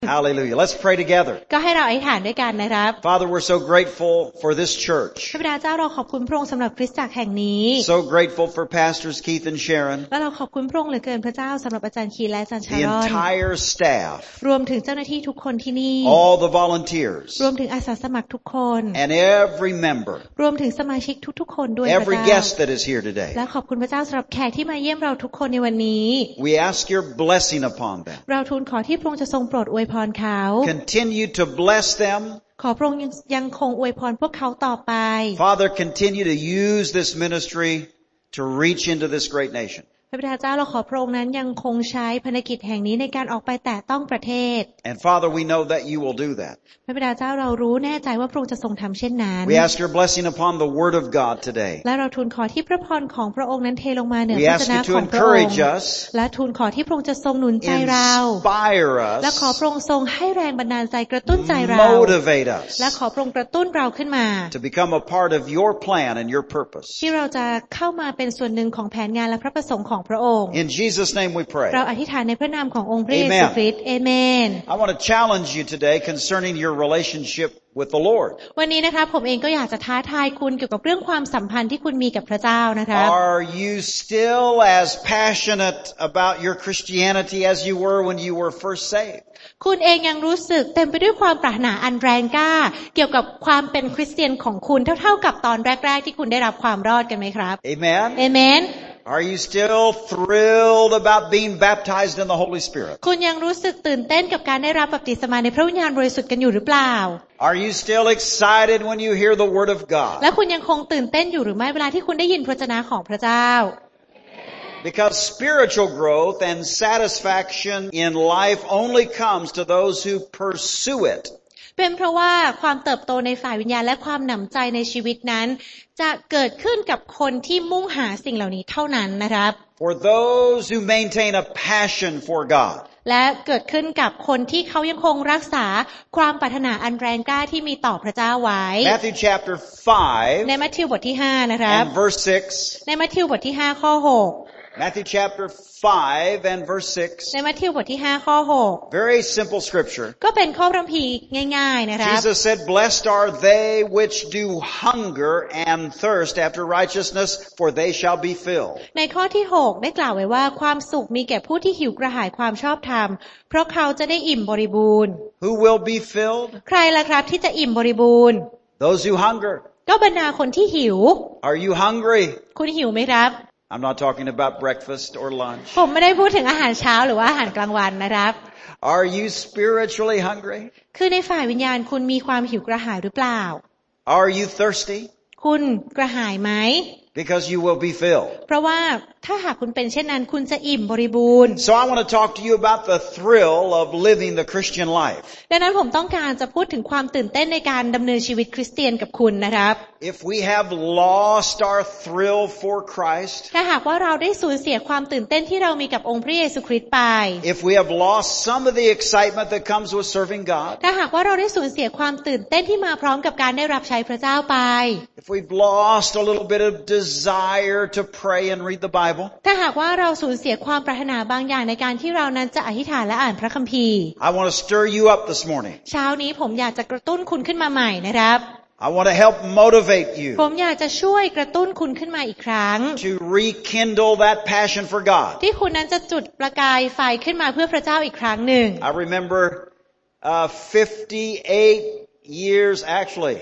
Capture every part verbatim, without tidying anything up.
Hallelujah. Let's pray together. ก็ให้เราอธิษฐานด้วยกันนะครับ Father, we're so grateful for this church. พระบิดาเจ้าเราขอบคุณพระองค์สำหรับคริสตจักรแห่งนี้ So grateful for Pastors Keith and Sharon. และเราขอบคุณพระองค์เหลือเกินพระเจ้าสำหรับอาจารย์คีและอาจารย์ชารอน The entire staff. รวมถึงเจ้าหน้าที่ทุกคนที่นี่ All the volunteers. รวมถึงอาสาสมัครทุกคน And every member. รวมถึงสมาชิกทุกๆคนด้วย Every guest that is here today. และขอบคุณพระเจ้าสำหรับแขกที่มาเยี่ยมเราทุกคนในวันนี้ We ask your blessing upon them. เราทูลขอที่พระองค์จะทรงโปรดอวยพรเขา Continue to bless them. ขอพระองค์ยังคงอวยพรพวกเขาต่อไป Father, continue to use this ministry to reach into this great nation. พระบิดาเจ้าเราขอพระองค์นั้นยังคงใช้ภารกิจแห่งนี้ในการออกไปแตะต้องประเทศ And Father, we know that you will do that. พระบิดาเจ้าเรารู้แน่ใจว่าพระองค์จะทรงทำเช่นนั้น We ask your blessing upon the word of God today. และเราทูลขอที่พระพรของพระองค์นั้นเทลงมาเหนือ We พระ ask ชนะ you to ของพระองค์ encourage us. และทูลขอที่พระองค์จะทรงหนุนใจเรา Inspire และขอ us. พระองค์ทรงให้แรงบันดาลใจกระตุ้นใจเรา Motivate us. และขอพระองค์กระตุ้นเราขึ้นมา To become a part of your plan and your purpose. ที่เราจะเข้ามาเป็นส่วนหนึ่งของแผนงานและพระประสงค์ของพระองค์ In Jesus' name we pray. เราอธิษฐานในพระนามขององค์พระเยซูคริสต์เอเมน I want to challenge you today concerning your relationship with the Lord. วันนี้นะคะผมเองก็อยากจะท้าทายคุณเกี่ยวกับเรื่องความสัมพันธ์ที่คุณมีกับพระเจ้านะคะ Are you still as passionate about your Christianity as you were when you were first saved? คุณเองยังรู้สึกเต็มไปด้วยความปรารถนาอันแรงกล้าเกี่ยวกับความเป็นคริสเตียนของคุณเท่าๆกับตอนแรกๆที่คุณได้รับความรอดกันไหมครับ Amen. เอเมน Are you still thrilled about being baptized in the Holy Spirit? คุณยังรู้สึกตื่นเต้นกับการได้รับบัพติศมาในพระวิญญาณบริสุทธิ์กันอยู่หรือเปล่า Are you still excited when you hear the word of God? และคุณยังคงตื่นเต้นอยู่หรือไม่เวลาที่คุณได้ยินพระวจนะของพระเจ้า Because spiritual growth and satisfaction in life only comes to those who pursue it. เป็นเพราะว่าความเติบโตในฝ่ายวิญญาณและความหนำใจในชีวิตนั้นจะเกิดขึ้นกับคนที่มุ่งหาสิ่งเหล่านี้เท่านั้นนะครับ For those who maintain a passion for God. และเกิดขึ้นกับคนที่เขายังคงรักษาความปรารถนาอันแรงกล้าที่มีต่อพระเจ้าไว้ Matthew chapter five ในมัทธิวบทที่ห้านะครับ and verse six. ในมัทธิวบทที่ห้าข้อหก Matthew chapter five and verse six. ในมัทธิวบทที่ห้าข้อหก Very simple scripture. ก็เป็นข้อพระคัมภีร์ง่ายๆนะครับ Jesus said, "Blessed are they which do hunger and thirst after righteousness, for they shall be filled." ในข้อที่หกได้กล่าวไว้ว่าความสุขมีแก่ผู้ที่หิวกระหายความชอบธรรมเพราะเขาจะได้อิ่มบริบูรณ์ Who will be filled? ใครล่ะครับที่จะอิ่มบริบูรณ์ Those who hunger. ก็บรรดาคนที่หิว Are you hungry? คุณหิวไหมครับ I'm not talking about breakfast or lunch. ผมไม่ได้พูดถึงอาหารเช้าหรือว่าอาหารกลางวันนะครับ Are you spiritually hungry? คือในฝ่ายวิญญาณคุณมีความหิวกระหายหรือเปล่า Are you thirsty? คุณกระหายไหม Because you will be filled. เพราะว่าถ้าหากคุณเป็นเช่นนั้นคุณจะอิ่มบริบูรณ์ So I want to talk to you about the thrill of living the Christian life. ดังนั้นผมต้องการจะพูดถึงความตื่นเต้นในการดำเนินชีวิตคริสเตียนกับคุณนะครับ If we have lost our thrill for Christ, ถ้าหากว่าเราได้สูญเสียความตื่นเต้นที่เรามีกับองค์พระเยซูคริสต์ไป if we have lost some of the excitement that comes with serving God, ถ้าหากว่าเราได้สูญเสียความตื่นเต้นที่มาพร้อมกับการได้รับใช้พระเจ้าไป if we've lost a little bit of desire to pray and read the Bible, ถ้าหากว่าเราสูญเสียความปรารถนาบางอย่างในการที่เรานั้นจะอธิษฐานและอ่านพระคัมภีร์ I want to stir you up this morning. เช้านี้ผมอยากจะกระตุ้นคุณขึ้นมาใหม่นะครับ I want to help motivate you ผมอยากจะช่วยกระตุ้นคุณขึ้นมาอีกครั้ง to rekindle that passion for God. ที่คุณนั้นจะจุดประกายไฟขึ้นมาเพื่อพระเจ้าอีกครั้งหนึ่ง I remember uh, fifty-eight years, actually,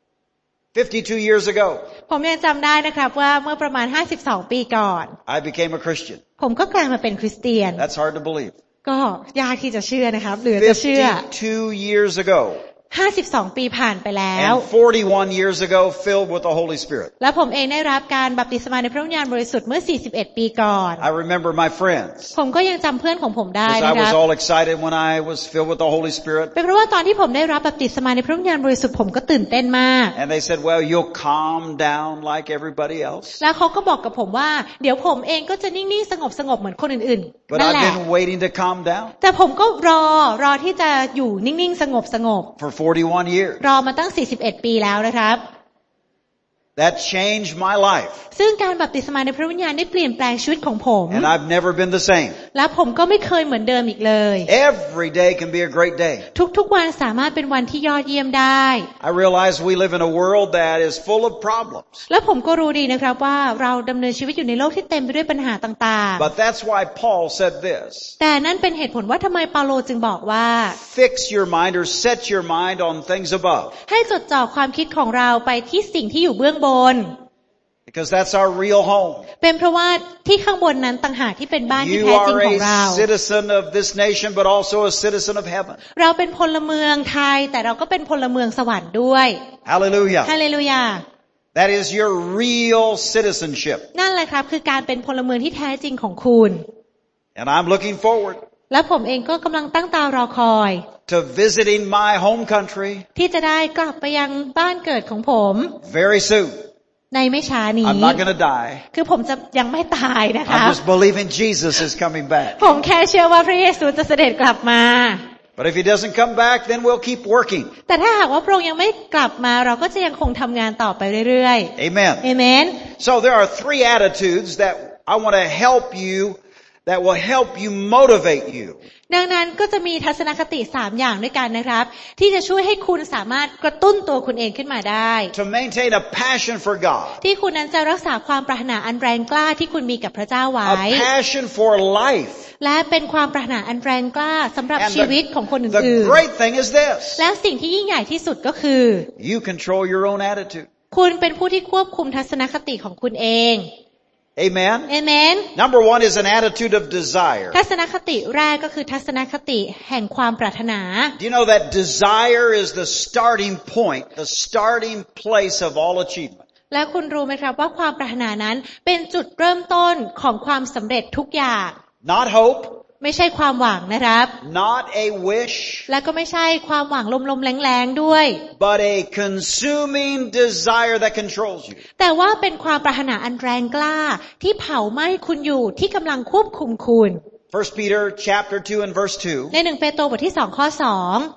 fifty-two years ago, ผมยังจำได้นะครับว่าเมื่อประมาณห้าสิบสองปีก่อน I became a Christian. ผมก็กลายมาเป็นคริสเตียน That's hard to believe. ก็ยากที่จะเชื่อนะครับหรือจะเชื่อ fifty-two years ago, ห้าสิบสองปีผ่านไปแล้ว and forty-one years ago, filled with the Holy Spirit. และผมเองได้รับการบัพติศมาในพระวิญญาณบริสุทธิ์เมื่อสี่สิบเอ็ดปีก่อน I remember my friends, ผมก็ยังจำเพื่อนของผมได้ because นะ I ครั was บ all excited when I was filled with the Holy Spirit. เป็นเพราะว่าตอนที่ผมได้รับบัพติศมาในพระวิญญาณบริสุทธิ์ผมก็ตื่นเต้นมาก And they said, well, you'll calm down like everybody else. แล้วเขาก็บอกกับผมว่าเดี๋ยวผมเองก็จะนิ่งๆสงบๆเหมือนคนอื่นๆ But นั่น I've แหละ been waiting to calm down แต่ผมก็รอรอที่จะอยู่นิ่งๆสงบๆ for forty-one years. รอมาตั้งสี่สิบเอ็ดปีแล้วนะครับ That changed my life. ซึ่งการบัพติศมาในพระวิญญาณได้เปลี่ยนแปลงชีวิตของผม And I've never been the same. และผมก็ไม่เคยเหมือนเดิมอีกเลย Every day can be a great day. ทุกๆวันสามารถเป็นวันที่ยอดเยี่ยมได้ I realize we live in a world that is full of problems. และผมก็รู้ดีนะครับว่าเราดำเนินชีวิตอยู่ในโลกที่เต็มไปด้วยปัญหาต่างๆ But that's why Paul said this. แต่นั่นเป็นเหตุผลว่าทำไมเปาโลจึงบอกว่า Fix your mind or set your mind on things above. ให้จดจ่อความคิดของเราไปที่สิ่งที่อยู่เบื้องบน Because that's our real home. เป็นเพราะว่าที่ข้างบนนั้นต่างหากที่เป็นบ้านที่ You แท้จริง are ของเรา a citizen of this nation, but also a citizen of heaven. เราเป็นพลเมืองไทยแต่เราก็เป็นพลเมืองสวรรค์ด้วย Hallelujah. ฮาเลลูยา That is your real citizenship. นั่นแหละครับคือการเป็นพลเมืองที่แท้จริงของคุณ And I'm looking forward และผมเองก็กำลังตั้งตารอคอย to visiting my home country ที่จะได้กลับไปยังบ้านเกิดของผม very soon. ในไม่ช้านี้ I'm not going to die. คือผมจะยังไม่ตายนะคะ I'm just believing Jesus is coming back. ผมแค่เชื่อว่าพระเยซูจะเสด็จกลับมา But if he doesn't come back, then we'll keep working. แต่ถ้าหากว่าพระองค์ยังไม่กลับมาเราก็จะยังคงทำงานต่อไปเรื่อยๆ Amen. เอเมน So there are three attitudes that I want to help you, that will help you motivate you. ดังนั้นก็จะมีทัศนคติสามอย่างด้วยกันนะครับที่จะช่วยให้คุณสามารถกระตุ้นตัวคุณเองขึ้นมาได้ To maintain a passion for God. ที่คุณนั้นจะรักษาความปรารถนาอันแรงกล้าที่คุณมีกับพระเจ้าไว้ A passion for life. และเป็นความปรารถนาอันแรงกล้าสำหรับ And ชีวิตของคน the, อื่น the great thing is this. ๆและสิ่งที่ยิ่งใหญ่ที่สุดก็คือ You control your own attitude. คุณเป็นผู้ที่ควบคุมทัศนคติของคุณเอง Amen. เอเมน Number one is an attitude of desire. ทัศนคติแรกก็คือทัศนคติแห่งความปรารถนา Do you know that desire is the starting point, the starting place of all achievement? และคุณรู้ไหมครับว่าความปรารถนานั้นเป็นจุดเริ่มต้นของความสำเร็จทุกอย่าง Not hope, ไม่ใช่ความหวังนะครับ not a wish, และก็ไม่ใช่ความหวังลมๆแรงๆด้วย but a consuming desire that controls you. แต่ว่าเป็นความปรารถนาอันแรงกล้าที่เผาไหม้คุณอยู่ที่กำลังควบคุมคุณ First Peter chapter two and verse two. ในหนึ่งเปโตรบทที่สองข้อสอง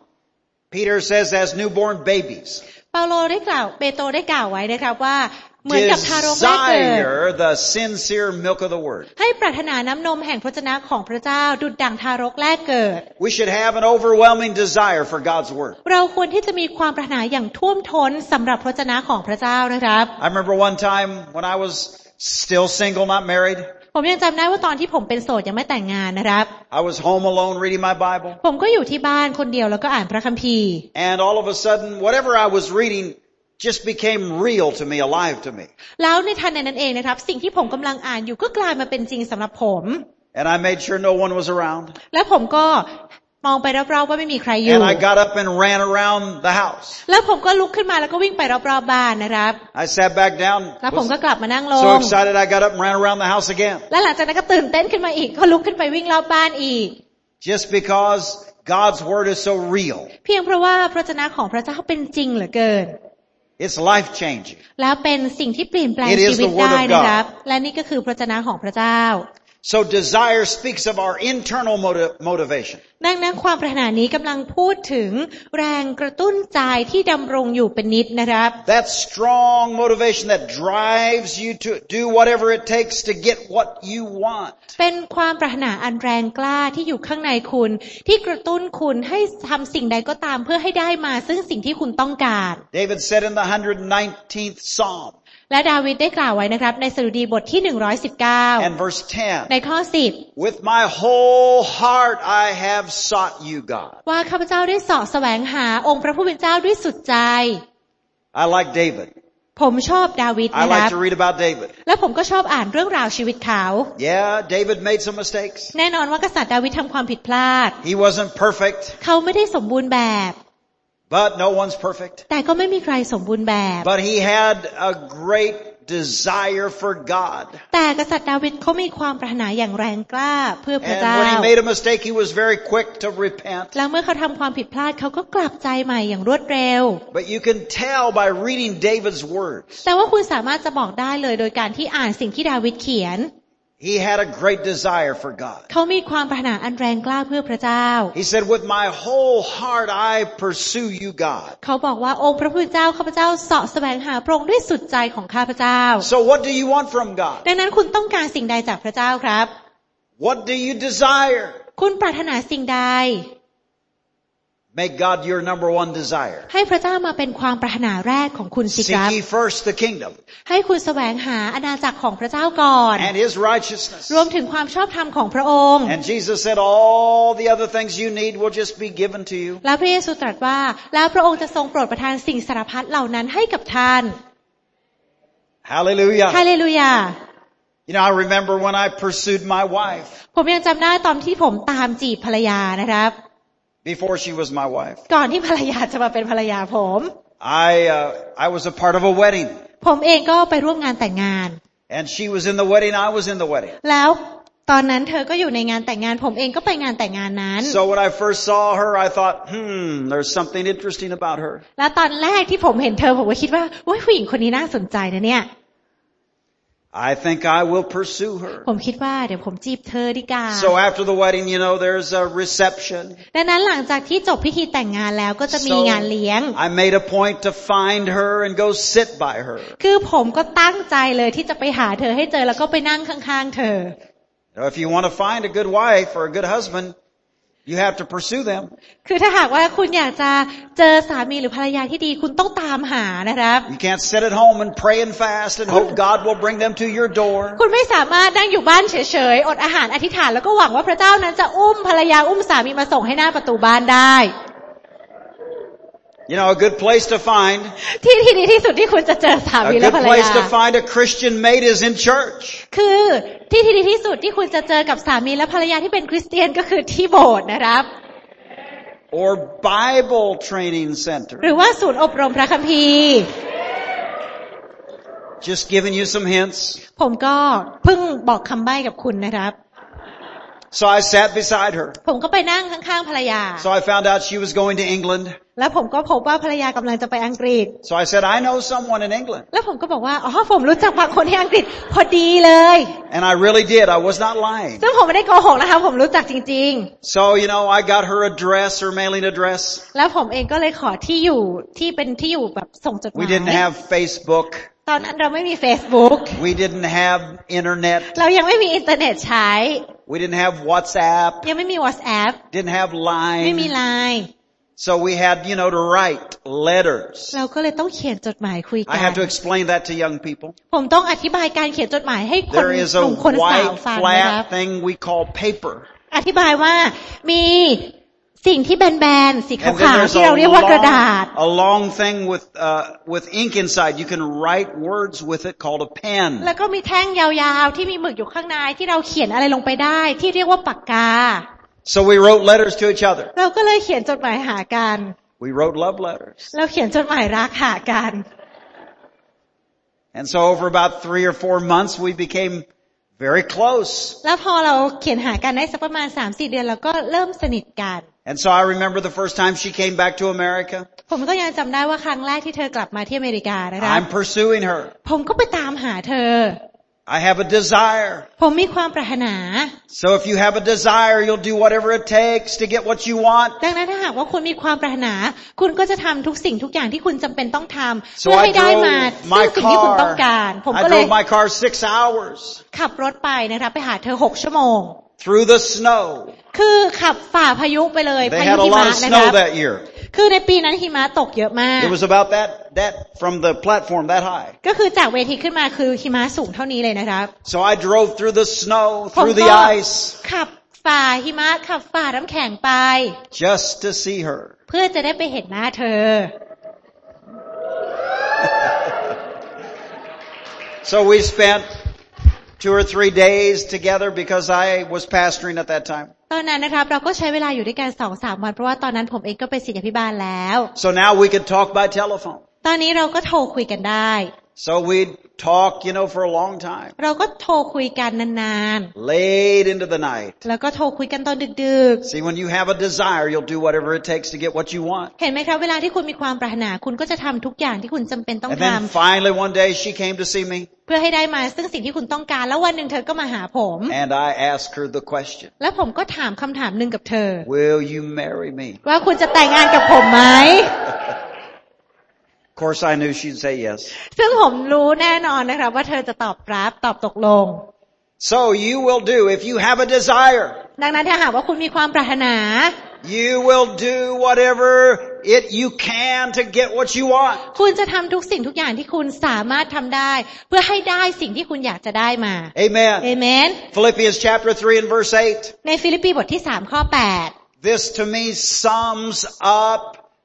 Peter says, as newborn babies, เปาโลได้กล่าวเปโตรได้กล่าวไว้นะครับว่าเหมือนกับทารกแรกเกิด desire the sincere milk of the word. ให้ปรารถนาน้ำนมแห่งพระวจนะของพระเจ้าดุจดั่งทารกแรกเกิด We should have an overwhelming desire for God's word. เราควรที่จะมีความปรารถนาอย่างท่วมท้นสำหรับพระวจนะของพระเจ้านะครับ I remember one time when I was still single, not married. ผมยังจำได้ว่าตอนที่ผมเป็นโสดยังไม่แต่งงานนะครับ I was home alone reading my Bible. ผมก็อยู่ที่บ้านคนเดียวแล้วก็อ่านพระคัมภีร์ And all of a sudden, whatever I was reading just became real to me, alive to me. แล้วในทันใดนั้นเองนะครับสิ่งที่ผมกำลังอ่านอยู่ก็กลายมาเป็นจริงสำหรับผม And I made sure no one was around. และผมก็มองไปรอบๆว่าไม่มีใครอยู่ And I got up and ran around the house. แล้วผมก็ลุกขึ้นมาแล้วก็วิ่งไปรอบๆบ้านนะครับ I sat back down. แล้วผมก็กลับมานั่งล So ง excited I got up and ran around the house again. และหลังจากนั้นก็ตื่นเต้นขึ้นมาอีกก็ลุกขึ้นไปวิ่งรอบบ้านอีก Just because God's word is so real. เพียงเพราะว่าพระวจนะของพระเจ้าเป็นจริงเหลือเกิน It's life changing. แล้วเป็นสิ่งที่เปลี่ยนแปลง It is ชีวิต the word ได้ of นะครับ God. และนี่ก็คือพระวจนะของพระเจ้า So desire speaks of our internal motiv- motivation. ดังนั้นความปรารถนานี้กำลังพูดถึงแรงกระตุ้นใจที่ดำรงอยู่เป็นนิจนะครับ That strong motivation that drives you to do whatever it takes to get what you want. เป็นความปรารถนาอันแรงกล้าที่อยู่ข้างในคุณที่กระตุ้นคุณให้ทำสิ่งใดก็ตามเพื่อให้ได้มาซึ่งสิ่งที่คุณต้องการ David said in the one hundred nineteenth Psalm และดาวิดได้กล่าวไว้นะครับในสดุดีบทที่หนึ่งร้อยสิบเก้า and verse ten. ในข้อสิบ With my whole heart I have sought you, God. ว่าข้าพเจ้าได้เสาะแสวงหาองค์พระผู้เป็นเจ้าด้วยสุดใจ I like David. ผมชอบดาวิด I นะครับ like to read about David. และผมก็ชอบอ่านเรื่องราวชีวิตเขา Yeah, David made some mistakes. แน่นอนว่ากษัตริย์ดาวิดทำความผิดพลาด He wasn't perfect, เขาไม่ได้สมบูรณ์แบบ but no one's perfect. แต่ก็ไม่มีใครสมบูรณ์แบบ But he had a great desire for God. แต่กษัตริย์ดาวิดเขามีความปรารถนาอย่างแรงกล้าเพื่อพระ And เจ้า when he made a mistake, he was very quick to repent. แล้วเมื่อเขาทำความผิดพลาดเขาก็กลับใจใหม่อย่างรวดเร็ว But you can tell by reading David's words. แต่ว่าคุณสามารถจะบอกได้เลยโดยการที่อ่านสิ่งที่ดาวิดเขียน He had a great desire for God. เขามีความปรารถนาอันแรงกล้าเพื่อพระเจ้า He said, with my whole heart I pursue you, God. เขาบอกว่าองค์พระผู้เป็นเจ้าข้าพเจ้าเสาะแสวงหาพระองค์ด้วยสุดใจของข้าพเจ้า So what do you want from God? ดังนั้นคุณต้องการสิ่งใดจากพระเจ้าครับ What do you desire? คุณปรารถนาสิ่งใด Make God your number one desire. ให้พระเจ้ามาเป็นความปรารถนาแรกของคุณสิครับ Seek ye first the kingdom ให้คุณแสวงหาอาณาจักรของพระเจ้าก่อน and His righteousness. รวมถึงความชอบธรรมของพระองค์ And Jesus said all the other things you need will just be given to you. และพระเยซูตรัสว่าแล้วพระองค์จะทรงโปรดประทานสิ่งสารพัดเหล่านั้นให้กับท่าน Hallelujah. ฮาเลลูยา You know, I remember when I pursued my wife ผมยังจำได้ตอนที่ผมตามจีบภรรยานะครับ before she was my wife. ก่อนที่ภรรยาจะมาเป็นภรรยาผม I uh, I was a part of a wedding. ผมเองก็ไปร่วมงานแต่งงาน And she was in the wedding, I was in the wedding. แล้วตอนนั้นเธอก็อยู่ในงานแต่งงานผมเองก็ไปงานแต่งงานนั้น So when I first saw her, I thought, hmm, there's something interesting about her. แล้วตอนแรกที่ผมเห็นเธอผมก็คิดว่าโอ๊ยผู้หญิงคนนี้น่าสนใจนะเนี่ย I think I will pursue her. ผมคิดว่าเดี๋ยวผมจีบเธอดีกว่า So after the wedding, you know, there's a reception. ดังนั้นหลังจากที่จบพิธีแต่งงานแล้วก็จะมี So งานเลี้ยง I made a point to find her and go sit by her. คือผมก็ตั้งใจเลยที่จะไปหาเธอให้เจอแล้วก็ไปนั่งข้างๆเธอ Now, if you want to find a good wife or a good husband, you have to pursue them. คือถ้าหากว่าคุณอยากจะเจอสามีหรือภรรยาที่ดีคุณต้องตามหานะครับ You can't sit at home and pray and fast and hope God will bring them to your door. คุณไม่สามารถนั่งอยู่บ้านเฉยๆอดอาหารอธิษฐานแล้วก็หวังว่าพระเจ้านั้นจะอุ้มภรรยาอุ้มสามีมาส่งให้หน้าประตูบ้านได้ You know, a good place to find, ที่ที่ดีที่สุดที่คุณจะเจอสา a มีและ good ภรร place ยา to find a Christian mate is in church คือที่ที่ดีที่สุดที่คุณจะเจอกับสามีและภรรยาที่เป็นคริสเตียนก็คือที่โบสถ์นะครับ or Bible training center. หรือว่าศูนย์อบรมพระคัมภีร์ Just giving you some hints. ผมก็เพิ่งบอกคำใบ้กับคุณนะครับ So I sat beside her. ผมก็ไปนั่งข้างๆภรรยา So I found out she was going to England. แล้วผมก็พบว่าภรรยากำลังจะไปอังกฤษ So I said, I know someone in England. แล้วผมก็บอกว่าอ๋อผมรู้จักบางคนที่อังกฤษพอดีเลย And I really did. I was not lying. ซึ่งผมไม่ได้โกหกนะคะผมรู้จักจริง So, you know, I got her address, her mailing address. ๆแล้วผมเองก็เลยขอที่อยู่ที่เป็นที่อยู่แบบส่งจดหมาย We didn't have Facebook. ตอนนั้นเราไม่มี Facebook We didn't have internet. เรายังไม่มีอินเทอร์เน็ตใช้ We didn't have WhatsApp. ยังไม่มี WhatsApp Didn't have ไม่มี Line. ไลน์ So we had, you know, to write letters. เราก็เลยต้องเขียนจดหมายคุยกั I น have to explain that to young people. ผมต้องอธิบายการเขียนจดหมายให้คน There is ห a นุ่มคนสาว white ฟังนะครับ flat thing we call paper. อธิบายว่ามีสิ่งที่แบนๆสีขา And then วๆ there's ที่ a เราเรียกว่ากระดาษ long, a long thing with, uh, with ink inside. You can write words with it called a pen. แล้วก็มีแท่งยาวๆที่มีหมึกอยู่ข้างในที่เราเขียนอะไรลงไปได้ที่เรียกว่าปากกา So we wrote letters to each other. เราก็เลยเขียนจดหมายหากัน We wrote love letters. เราเขียนจดหมายรักหากัน And so over about three or four months, we became very close. แล้วพอเราเขียนหากันได้สักประมาณ สามสี่ เดือนเราก็เริ่มสนิทกัน And so I remember the first time she came back to America. ผมก็ยังจำได้ว่าครั้งแรกที่เธอกลับมาที่อเมริกานะคะ I'm pursuing her. ผมก็ไปตามหาเธอ I have a desire. ผมมีความปรารถนา So if you have a desire, you'll do whatever it takes to get what you want. ดังนั้นถ้าหากว่าคุณมีความปรารถนาคุณก็จะทำทุกสิ่งทุกอย่างที่คุณจำเป็นต้องทำ So เพื่อให้ I ได้มา drove ซึ่ my งสิ่งที่คุณต้องการ car. ผม I ก็เลย drove my car six hours ขับรถไปนะคะไปหาเธอหกชั่วโมง through the snow. คือขับฝ่าพายุไปเลย They พายุ had a หิมะ lot of นะ snow คะ that year. คือในปีนั้นหิมะตกเยอะมาก It was about that, that from the platform that high. ก็คือจากเวทีขึ้นมาคือหิมะสูงเท่านี้เลยนะครับ So I drove through the snow, ผม through ก็ the ice, ขับฝ่าหิมะขับฝ่าน้ำแข็งไป just to see her. เพื่อจะได้ไปเห็นหน้าเธอ So we spent two or three days together because I was pastoring at that time. ตอนนั้นนะครับเราก็ใช้เวลาอยู่ด้วยกัน สองสาม วันเพราะว่าตอนนั้นผมเองก็เป็นศิษยาภิบาลแล้ว So now we could talk by telephone. ตอนนี้เราก็โทรคุยกันได้ So we'd talk, you know, for a long time. เราก็โทรคุยกันนาน Late into the night. ๆแล้วก็โทรคุยกันตอนดึก See, when you have a desire, you'll do whatever it takes to get what you want. ๆเห็นไหมครับเวลาที่คุณมีความปรารถนาคุณก็จะทำทุกอย่างที่คุณจำเป็นต้อง And ท then finally one day she came to see me. ำเพื่อให้ได้มาซึ่งสิ่งที่คุณต้องการแล้ววันหนึ่งเธอก็มาหาผม And I asked her the question. แล้วผมก็ถามคำถามหนึ่งกับเธอ Will you marry me? ว่าคุณจะแต่งงานกับผมไหม Of course I knew she'd say yes. ซึ่งผมรู้แน่นอนนะครับว่าเธอจะตอบรับตอบตกลง So you will do, if you have a desire, ดังนั้นถ้าหากว่าคุณมีความปรารถนา you will do whatever it you can to get what you want. คุณจะทำทุกสิ่งทุกอย่างที่คุณสามารถทำได้เพื่อให้ได้สิ่งที่คุณอยากจะได้มา Amen. เอเมน Philippians chapter three and verse eight. ในฟิลิปปีบทที่สามข้อแปด This to me sums up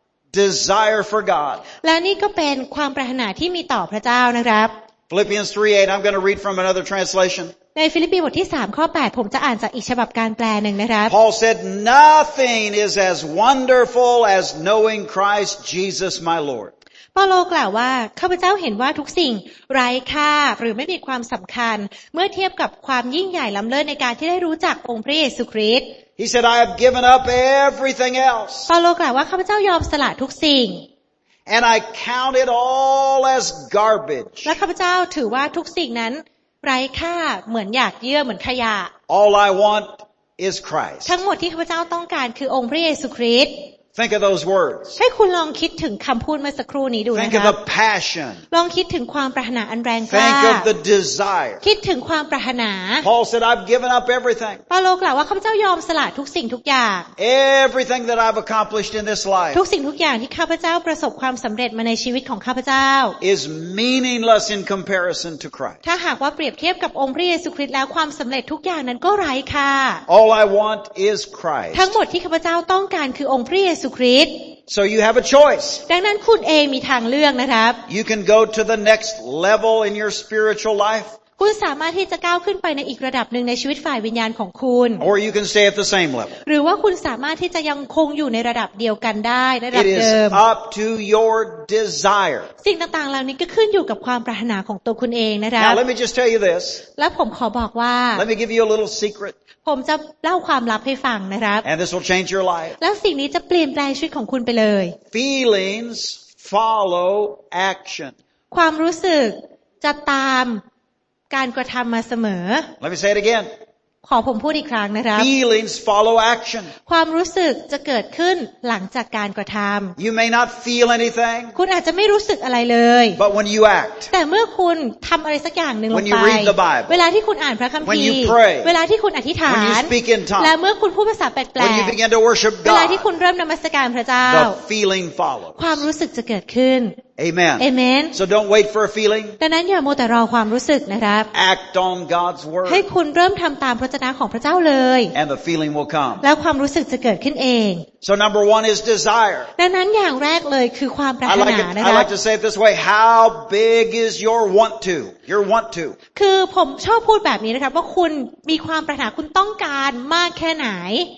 desire for God. และนี่ก็เป็นความปรารถนาที่มีต่อพระเจ้านะครับ Philippians three eight, I'm going to read from another translation. ในฟิลิปปีบทที่สามข้อแปดผมจะอ่านจากอีกฉบับการแปลหนึ่งนะครับ Paul said, nothing is as wonderful as knowing Christ Jesus my Lord. เปาโลกล่าวว่าข้าพเจ้าเห็นว่าทุกสิ่งไร้ค่าหรือไม่มีความสำคัญเมื่อเทียบกับความยิ่งใหญ่ล้ำเลิศในการที่ได้รู้จักองค์พระเยซูคริสต์ He said, I have given up everything else. เปาโลกล่าวว่าข้าพเจ้ายอมสละทุกสิ่ง And I count it all as garbage. และข้าพเจ้าถือว่าทุกสิ่งนั้นไร้ค่าเหมือนหยากเยื่อเหมือนขยะ All I want is Christ. ทั้งหมดที่ข้าพเจ้าต้องการคือองค์พระเยซูคริสต์ Think of those words. ให้คุณลองคิดถึงคำพูดเมื่อสักครู่นี้ดูนะ Think ค of รับ the passion. ลองคิดถึงความปรารถนาอันแรงกล้า Think of the desire. คิดถึงความปรารถนา Paul said, I've given up everything. เปาโลกล่าวว่าข้าพเจ้ายอมสละทุกสิ่งทุกอย่าง Everything that I've accomplished in this life ทุกสิ่งทุกอย่างที่ข้าพเจ้าประสบความสำเร็จมาในชีวิตของข้าพเจ้า is meaningless in comparison to Christ. ถ้าหากว่าเปรียบเทียบกับองค์พระเยซูคริสต์แล้วความสำเร็จทุกอย่างนั้นก็ไร้ค่า All I want is Christ. ทั้งหมดที่ข้าพเจ้าต้องการคือองค์พระเยซูคริสต์ So you have a choice. ดังนั้นคุณเองมีทางเลือกนะครับ You can go to the next level in your spiritual life, คุณสามารถที่จะก้าวขึ้นไปในอีกระดับหนึ่งในชีวิตฝ่ายวิญญาณของคุณ or you can stay at the same level. หรือว่าคุณสามารถที่จะยังคงอยู่ในระดับเดียวกันได้ระดับ It เดิม is up to your desire. สิ่งต่างๆเหล่านี้ก็ขึ้นอยู่กับความปรารถนาของตัวคุณเองนะครับ Now let me just tell you this. และผมขอบอกว่า Let me give you a little secret, ผมจะเล่าความลับให้ฟังนะครับ and this will change your life. แล้วสิ่งนี้จะเปลี่ยนแปลงชีวิตของคุณไปเลย Feelings follow action. ความรู้สึกจะตามการกระทำมาเสมอ Let me say it again. ขอผมพูดอีกครั้งนะครับ Feelings follow action. ความรู้สึกจะเกิดขึ้นหลังจากการกระทำ You may not feel anything, คุณอาจจะไม่รู้สึกอะไรเลย but when you act, แต่เมื่อคุณทำอะไรสักอย่างหนึ่งล When ง you ไป read the Bible, เวลาที่คุณอ่านพระคัมภี When you ร์ pray, เวลาที่คุณอธิษฐา when you น speak in tongues, และเมื่อคุณพูดภาษาแปล when you ก begin to worship ๆเวลาที่ God, คุณเริ่มนมัสการพระเจ้า the feeling follows. ความรู้สึกจะเกิดขึ้น Amen. เอเมน So don't wait for a feeling. ดังนั้นอย่ามัวแต่รอความรู้สึกนะครับ Act on God's ให้ word, คุณเริ่มทำตามพระวจนะของพระเจ้าเลย and the feeling will come. แล้วความรู้สึกจะเกิดขึ้นเอง So number one is desire. ดังนั้นอย่างแรกเลยคือความปราร I ถ like นา it, นะ I ครับ like to say it this way. How big is your want to? Your want to. คือผมชอบพูดแบบนี้นะครับว่าคุณมีความปรารถนาคุณต้องการมากแค่ไหน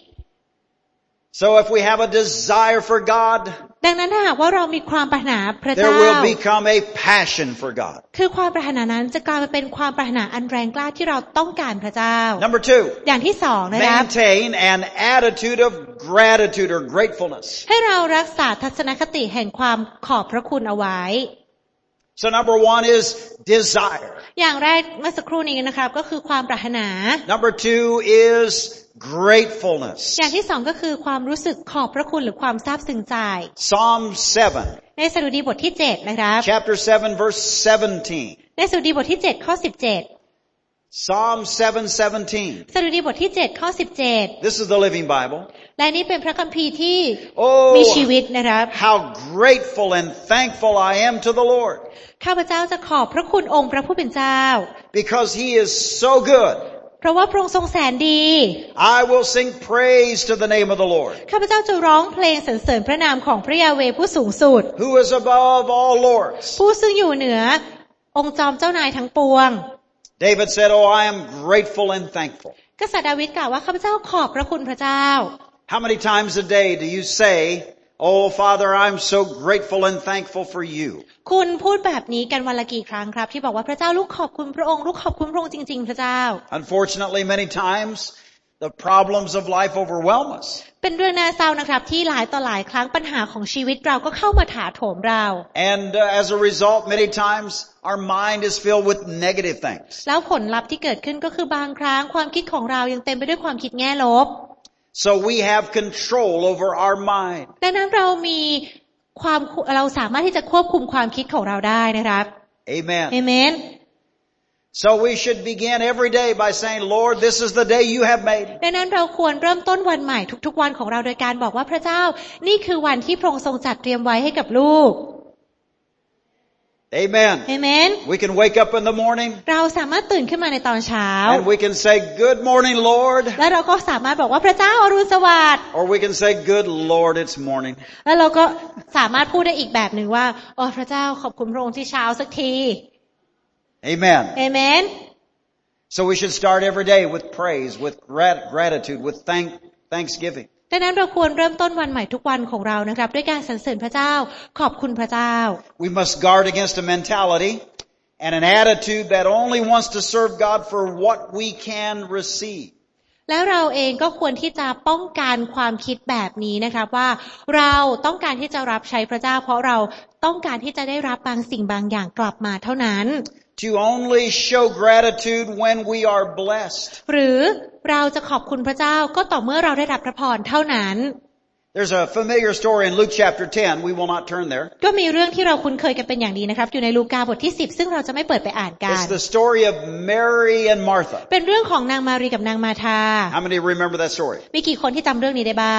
So if we have a desire for God, ดังนั้นถ้าหากว่าเรามีความปรารถนาพระเจ้า there will become a passion for God. คือความปรารถนานั้นจะกลายมาเป็นความปรารถนาอันแรงกล้าที่เราต้องการพระเจ้า Number two, อย่างที่สองนะครับ maintain an attitude of gratitude or gratefulness. ให้เรารักษาทัศนคติแห่งความขอบพระคุณเอาไว้ So number one is desire. อย่างแรกเมื่อสักครู่นี้นะครับก็คือความปรารถนา Number two is gratefulness. อย่างที่สองก็คือความรู้สึกขอบพระคุณหรือความซาบซึ้งใจ Psalm seven, ในสดุดีบทที่เจ็ดนะครับ chapter seven, verse seventeen. ในสดุดีบทที่เจ็ดข้อสิบเจ็ด Psalm seven seventeen. สดุดีบทที่เจ็ดข้อสิบเจ็ด This is the Living Bible. และนี่เป็นพระคัมภีร์ที่ Oh, มีชีวิตนะครับ how grateful and thankful I am to the Lord, ข้าพเจ้าจะขอบพระคุณองค์พระผู้เป็นเจ้า because He is so good. เพราะว่าพระองค์ทรงแสนดี I will sing praise to the name of the Lord, ข้าพเจ้าจะร้องเพลงสรรเสริญพระนามของพระยาเวห์ผู้สูงสุด who is above all lords. ผู้ซึ่งอยู่เหนือองค์จอมเจ้านายทั้งปวง David said, oh, I am grateful and thankful. กษัตริย์ดาวิดกล่าวว่าข้าพเจ้าขอบพระคุณพระเจ้า How many times a day do you say, Oh, Father, I'm so grateful and thankful for you. คุณพูดแบบนี้กันวันละกี่ครั้งครับที่บอกว่าพระเจ้าลูกขอบคุณพระองค์ลูกขอบคุณพระองค์จริงๆพระเจ้า Unfortunately, many times the problems of life overwhelm us. เป็นเรื่องน่าเศร้านะครับที่หลายต่อหลายครั้งปัญหาของชีวิตเราก็เข้ามาถาโถมเรา And uh, as a result, many times our mind is filled with negative things. แล้วผลลัพธ์ที่เกิดขึ้นก็คือบางครั้งความคิดของเรายังเต็มไปด้วยความคิดแง่ลบ So we have control over our mind. ดังนั้นเรามีความเราสามารถที่จะควบคุมความคิดของเราได้นะครับ Amen. Amen. So we should begin every day by saying, Lord, this is the day you have made. ดังนั้นเราควรเริ่มต้นวันใหม่ทุกๆวันของเราโดยการบอกว่าพระเจ้านี่คือวันที่พระองค์ทรงจัดเตรียมไว้ให้กับลูก Amen. Amen. We can wake up in the morning. เราสามารถตื่นขึ้นมาในตอนเช้า And we can say, Good morning, Lord. แล้วเราก็สามารถบอกว่าพระเจ้าอรุณสวัสดิ์ Or we can say, Good Lord, it's morning. แล้วเราก็สามารถพูดได้อีกแบบหนึ่งว่าโอ้พระเจ้าขอบคุณพระองค์ที่เช้าสักที Amen. Amen. So we should start every day with praise, with grat- gratitude, with thank thanksgiving. ดังนั้นเราควรเริ่มต้นวันใหม่ทุกวันของเรานะครับด้วยการสรรเสริญพระเจ้าขอบคุณพระเจ้า We must guard against a mentality and an attitude that only wants to serve God for what we can receive. แล้วเราเองก็ควรที่จะป้องกันความคิดแบบนี้นะครับว่าเราต้องการที่จะรับใช้พระเจ้าเพราะเราต้องการที่จะได้รับบางสิ่งบางอย่างกลับมาเท่านั้น To only show gratitude when we are blessed. หรือเราจะขอบคุณพระเจ้าก็ต่อเมื่อเราได้รับพระพรเท่านั้น There's a familiar story in Luke chapter ten. We will not turn there. ก็มีเรื่องที่เราคุ้นเคยกันเป็นอย่างดีนะครับอยู่ในลูกาบทที่สิบซึ่งเราจะไม่เปิดไปอ่านกัน It's the story of Mary and Martha. เป็นเรื่องของนางมารีกับนางมาธา How many remember that story? มีกี่คนที่จำเรื่องนี้ได้บ้าง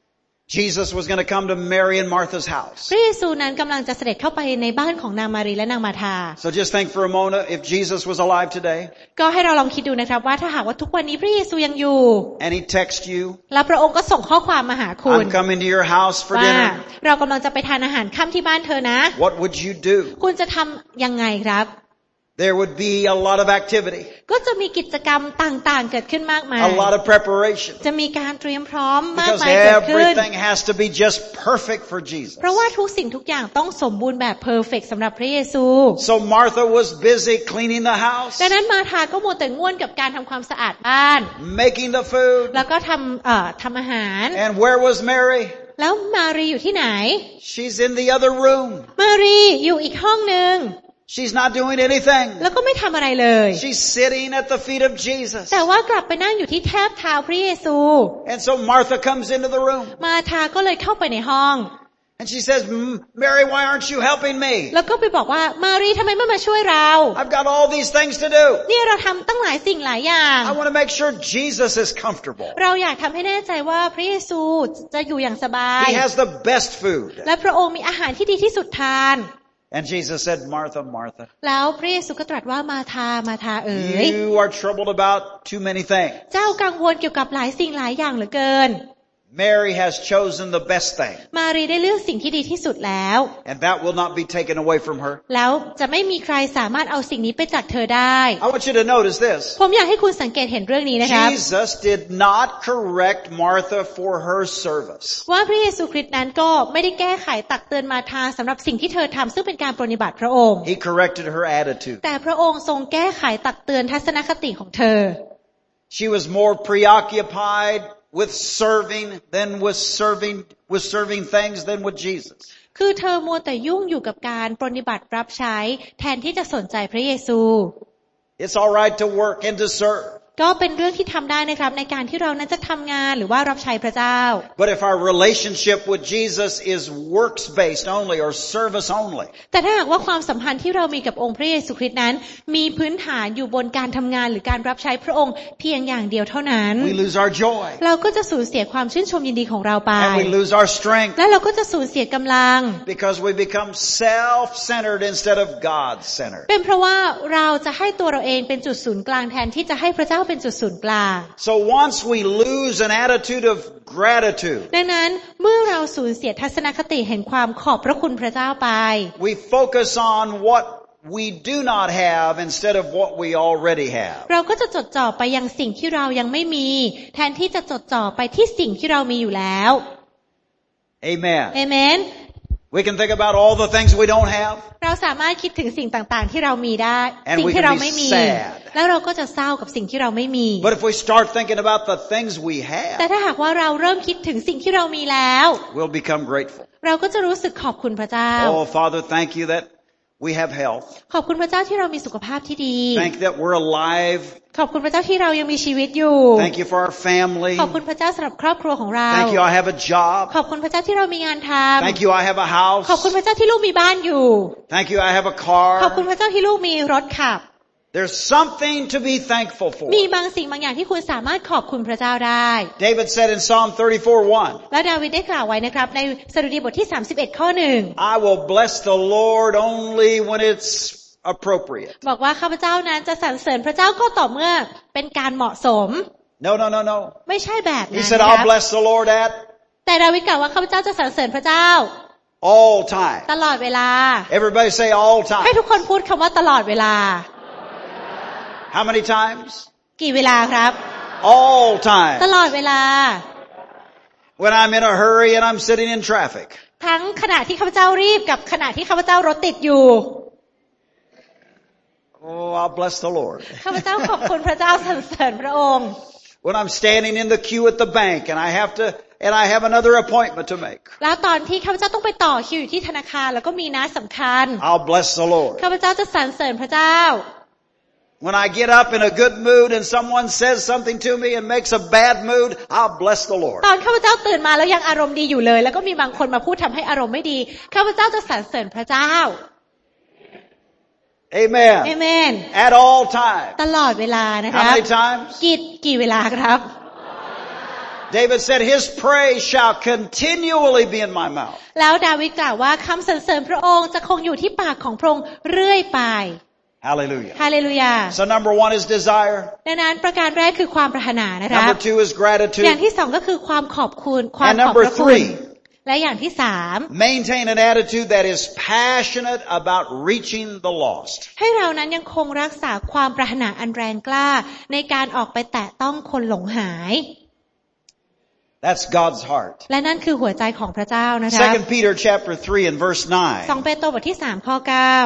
Jesus was going to come to Mary and Martha's house. พระเยซูนั้นกำลังจะเสด็จเข้าไปในบ้านของนางมารีและนางมาธา So just think for a moment, if Jesus was alive today ก็ให้เราลองคิดดูนะครับว่าถ้าหากว่าทุกวันนี้พระเยซูยังอยู่ and he texts you, แล้วพระองค์ก็ส่งข้อความมาหาคุณ I'm coming to your house for ว่า dinner. เรากำลังจะไปทานอาหารค่ำที่บ้านเธอนะ What would you do? คุณจะทำยังไงครับ There would be a lot of activity, ก็จะมีกิจกรรมต่างๆเกิดขึ้นมากมาย a lot of preparation, จะมีการเตรียมพร้อมมาก because มายเกิดขึ้น everything has to be just perfect for Jesus. เพราะว่าทุกสิ่งทุกอย่างต้องสมบูรณ์แบบเพอร์เฟกต์สำหรับพระเยซู So Martha was busy cleaning the house, ดังนั้นมาธาก็มัวแต่ง่วนกับการทำความสะอาดบ้าน making the food. แล้วก็ทำเอ่อทำอาหาร And where was Mary? แล้วมารีอยู่ที่ไหน She's in the other room. มารีอยู่อีกห้องนึง She's not doing anything. แล้วก็ไม่ทำอะไรเลย She's sitting at the feet of Jesus. แต่ว่ากลับไปนั่งอยู่ที่แทบเท้าพระเยซู And so Martha comes into the room มาธาก็เลยเข้าไปในห้อง and she says, Mary, why aren't you helping me? แล้วก็ไปบอกว่ามารีทำไมไม่มาช่วยเรา I've got all these things to do. นี่เราทำตั้งหลายสิ่งหลายอย่าง I want to make sure Jesus is comfortable. เราอยากทำให้แน่ใจว่าพระเยซูจะอยู่อย่างสบาย He has the best food. และพระองค์มีอาหารที่ดีที่สุดทาน And Jesus said, Martha, Martha, แล้วพระเยซูก็ตรัสว่ามาธามาธาเอ๋ย you are troubled about too many things. เจ้ากังวลเกี่ยวกับหลายสิ่งหลายอย่างเหลือเกิน Mary has chosen the best thing. มารีได้เลือกสิ่งที่ดีที่สุดแล้ว And that will not be taken away from her. แล้วจะไม่มีใครสามารถเอาสิ่งนี้ไปจากเธอได้ I want you to notice this. ผมอยากให้คุณสังเกตเห็นเรื่องนี้นะครับ Jesus did not correct Martha for her service. ว่าพระเยซูคริสต์นั้นก็ไม่ได้แก้ไขตักเตือนมาธาสำหรับสิ่งที่เธอทำซึ่งเป็นการปรนนิบัติพระองค์ He corrected her attitude. แต่พระองค์ทรงแก้ไขตักเตือนทัศนคติของเธอ She was more preoccupied with serving than with serving with serving things than with Jesus. คือเธอมัวแต่ยุ่งอยู่กับการปรนนิบัติรับใช้แทนที่จะสนใจพระเยซู It's all right to work and to serve. ก็เป็นเรื่องที่ทำได้นะครับในการที่เรานั้นจะทำงานหรือว่ารับใช้พระเจ้า But if our relationship with Jesus is works based only or service only, แต่ถ้าหากว่าความสัมพันธ์ที่เรามีกับองค์พระเยซูคริสต์นั้นมีพื้นฐานอยู่บนการทำงานหรือการรับใช้พระองค์เพียงอย่างเดียวเท่านั้น we lose our joy เราก็จะสูญเสียความชื่นชมยินดีของเราไป and we lose our strength และเราก็จะสูญเสียกำลัง because we become self-centered instead of God-centered. เป็นเพราะว่าเราจะให้ตัวเราเองเป็นจุดศูนย์กลางแทนที่จะให้พระเจ้าเป็นจุดศูนย์กลาง So once we lose an attitude of gratitude, ดังนั้นเมื่อเราสูญเสียทัศนคติเห็นความขอบพระคุณพระเจ้าไป we focus on what we do not have instead of what we already have. เราก็จะจดจ่อไปยังสิ่งที่เรายังไม่มีแทนที่จะจดจ่อไปที่สิ่งที่เรามีอยู่แล้ว Amen. Amen. We can think about all the things we don't have. เราสามารถคิดถึงสิ่งต่างๆที่เรามีได้ And สิ่ง we ที่ can เรา be ไม่มี sad. แล้วเราก็จะเศร้ากับสิ่งที่เราไม่มี But if we start thinking about the things we แต่ have, ถ้าหากว่าเราเริ่มคิดถึงสิ่งที่เรามีแล้ว we'll become grateful. เราก็จะรู้สึกขอบคุณพระเจ้า Oh, Father, thank you that we have health. ขอบคุณพระเจ้าที่เรามีสุขภาพที่ดี Thank you that we're alive. ขอบคุณพระเจ้าที่เรายังมีชีวิตอยู่ Thank you for our family. ขอบคุณพระเจ้าสำหรับครอบครัวของเรา Thank you I have a job. ขอบคุณพระเจ้าที่เรามีงานท Thank you I have a house. ำขอบคุณพระเจ้าที่ลูกมีบ้านอยู่ Thank you I have a car. ขอบคุณพระเจ้าที่ลูกมีรถขับ There's something to be thankful for. มีบางสิ่งบางอย่างที่คุณสามารถขอบคุณพระเจ้าได้ David said in Psalm thirty-four one, และดาวิดได้กล่าวไว้นะครับในสดุดีบทที่สามสิบเอ็ดข้อหนึ่ง I will bless the Lord only when it's appropriate. บอกว่าข้าพเจ้านั้นจะสรรเสริญพระเจ้าก็ต่อเมื่อเป็นการเหมาะสม No, no, no, no. ไม่ใช่แบบนั้ He น said, นะค I'll รับ bless the Lord at แต่ดาวิดกล่าวว่าข้าพเจ้าจะสรรเสริญพระเจ้า all time. ตลอดเวลา Everybody say all ให้ time. ทุกคนพูดคำว่าตลอดเวลา How many times? กี่เวลาครับ All time. ตลอดเวลา When I'm in a hurry and I'm sitting in traffic. ทั้งขณะที่ข้าพเจ้ารีบกับขณะที่ข้าพเจ้ารถติดอยู่ Oh, I'll bless the Lord. ข้าพเจ้าขอบคุณพระเจ้าสรรเสริญพระองค์ When I'm standing in the queue at the bank and I have to, and I have another appointment to make. แล้วตอนที่ข้าพเจ้าต้องไปต่อคิวอยู่ที่ธนาคารแล้วก็มีนัดสำคัญ I'll bless the Lord. ข้าพเจ้าจะสรรเสริญพระเจ้า When I get up in a good mood and someone says something to me and makes a bad mood, I'll bless the Lord. ตอนข้าพเจ้าตื่นมาแล้วยังอารมณ์ดีอยู่เลยแล้วก็มีบางคนมาพูดทำให้อารมณ์ไม่ดีข้าพเจ้าจะสรรเสริญพระเจ้า Amen. เอเมน At all times. ตลอดเวลานะค How รับ many times? กี่กี่เวลาครับ David said, His praise shall continually be in my mouth. แล้วดาวิดกล่าวว่าคำสรรเสริญพระองค์จะคงอยู่ที่ปากของพระองค์เรื่อยไป Hallelujah. ฮาเลลูยา So number one is desire. ดังนั้นประการแรกคือความปรารถนานะครับ Number two is อย่าง gratitude. ที่สองก็คือความขอบคุณความ And ขอบ number พระคุณ three, และอย่างที่สาม maintain an attitude that is passionate about reaching the lost. ให้เรานั้นยังคงรักษาความปรารถนาอันแรงกล้าในการออกไปแตะต้องคนหลงหาย That's God's heart. และนั่นคือหัวใจของพระเจ้านะครับ Second Peter chapter three and verse สอง nine. เปโตรบทที่สามข้อเก้า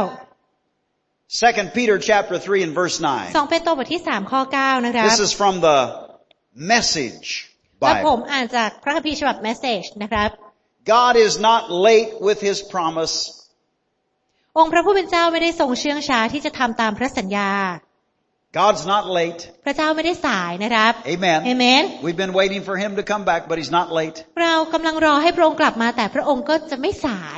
Second Peter chapter three and verse nine. สองเปโตรบทที่สามข้อเก้านะครับ This is from the Message และผม Bible. อ่านจากพระคัมภีร์ฉบับ Message นะครับ God is not late with His promise. องค์พระผู้เป็นเจ้าไม่ได้ทรงเชื่องช้าที่จะทำตามพระสัญญา God's not late. พระเจ้าไม่ได้สายนะครับ Amen. เอเมน We've been waiting for Him to come back, but He's not late. เรากำลังรอให้พระองค์กลับมาแต่พระองค์ก็จะไม่สาย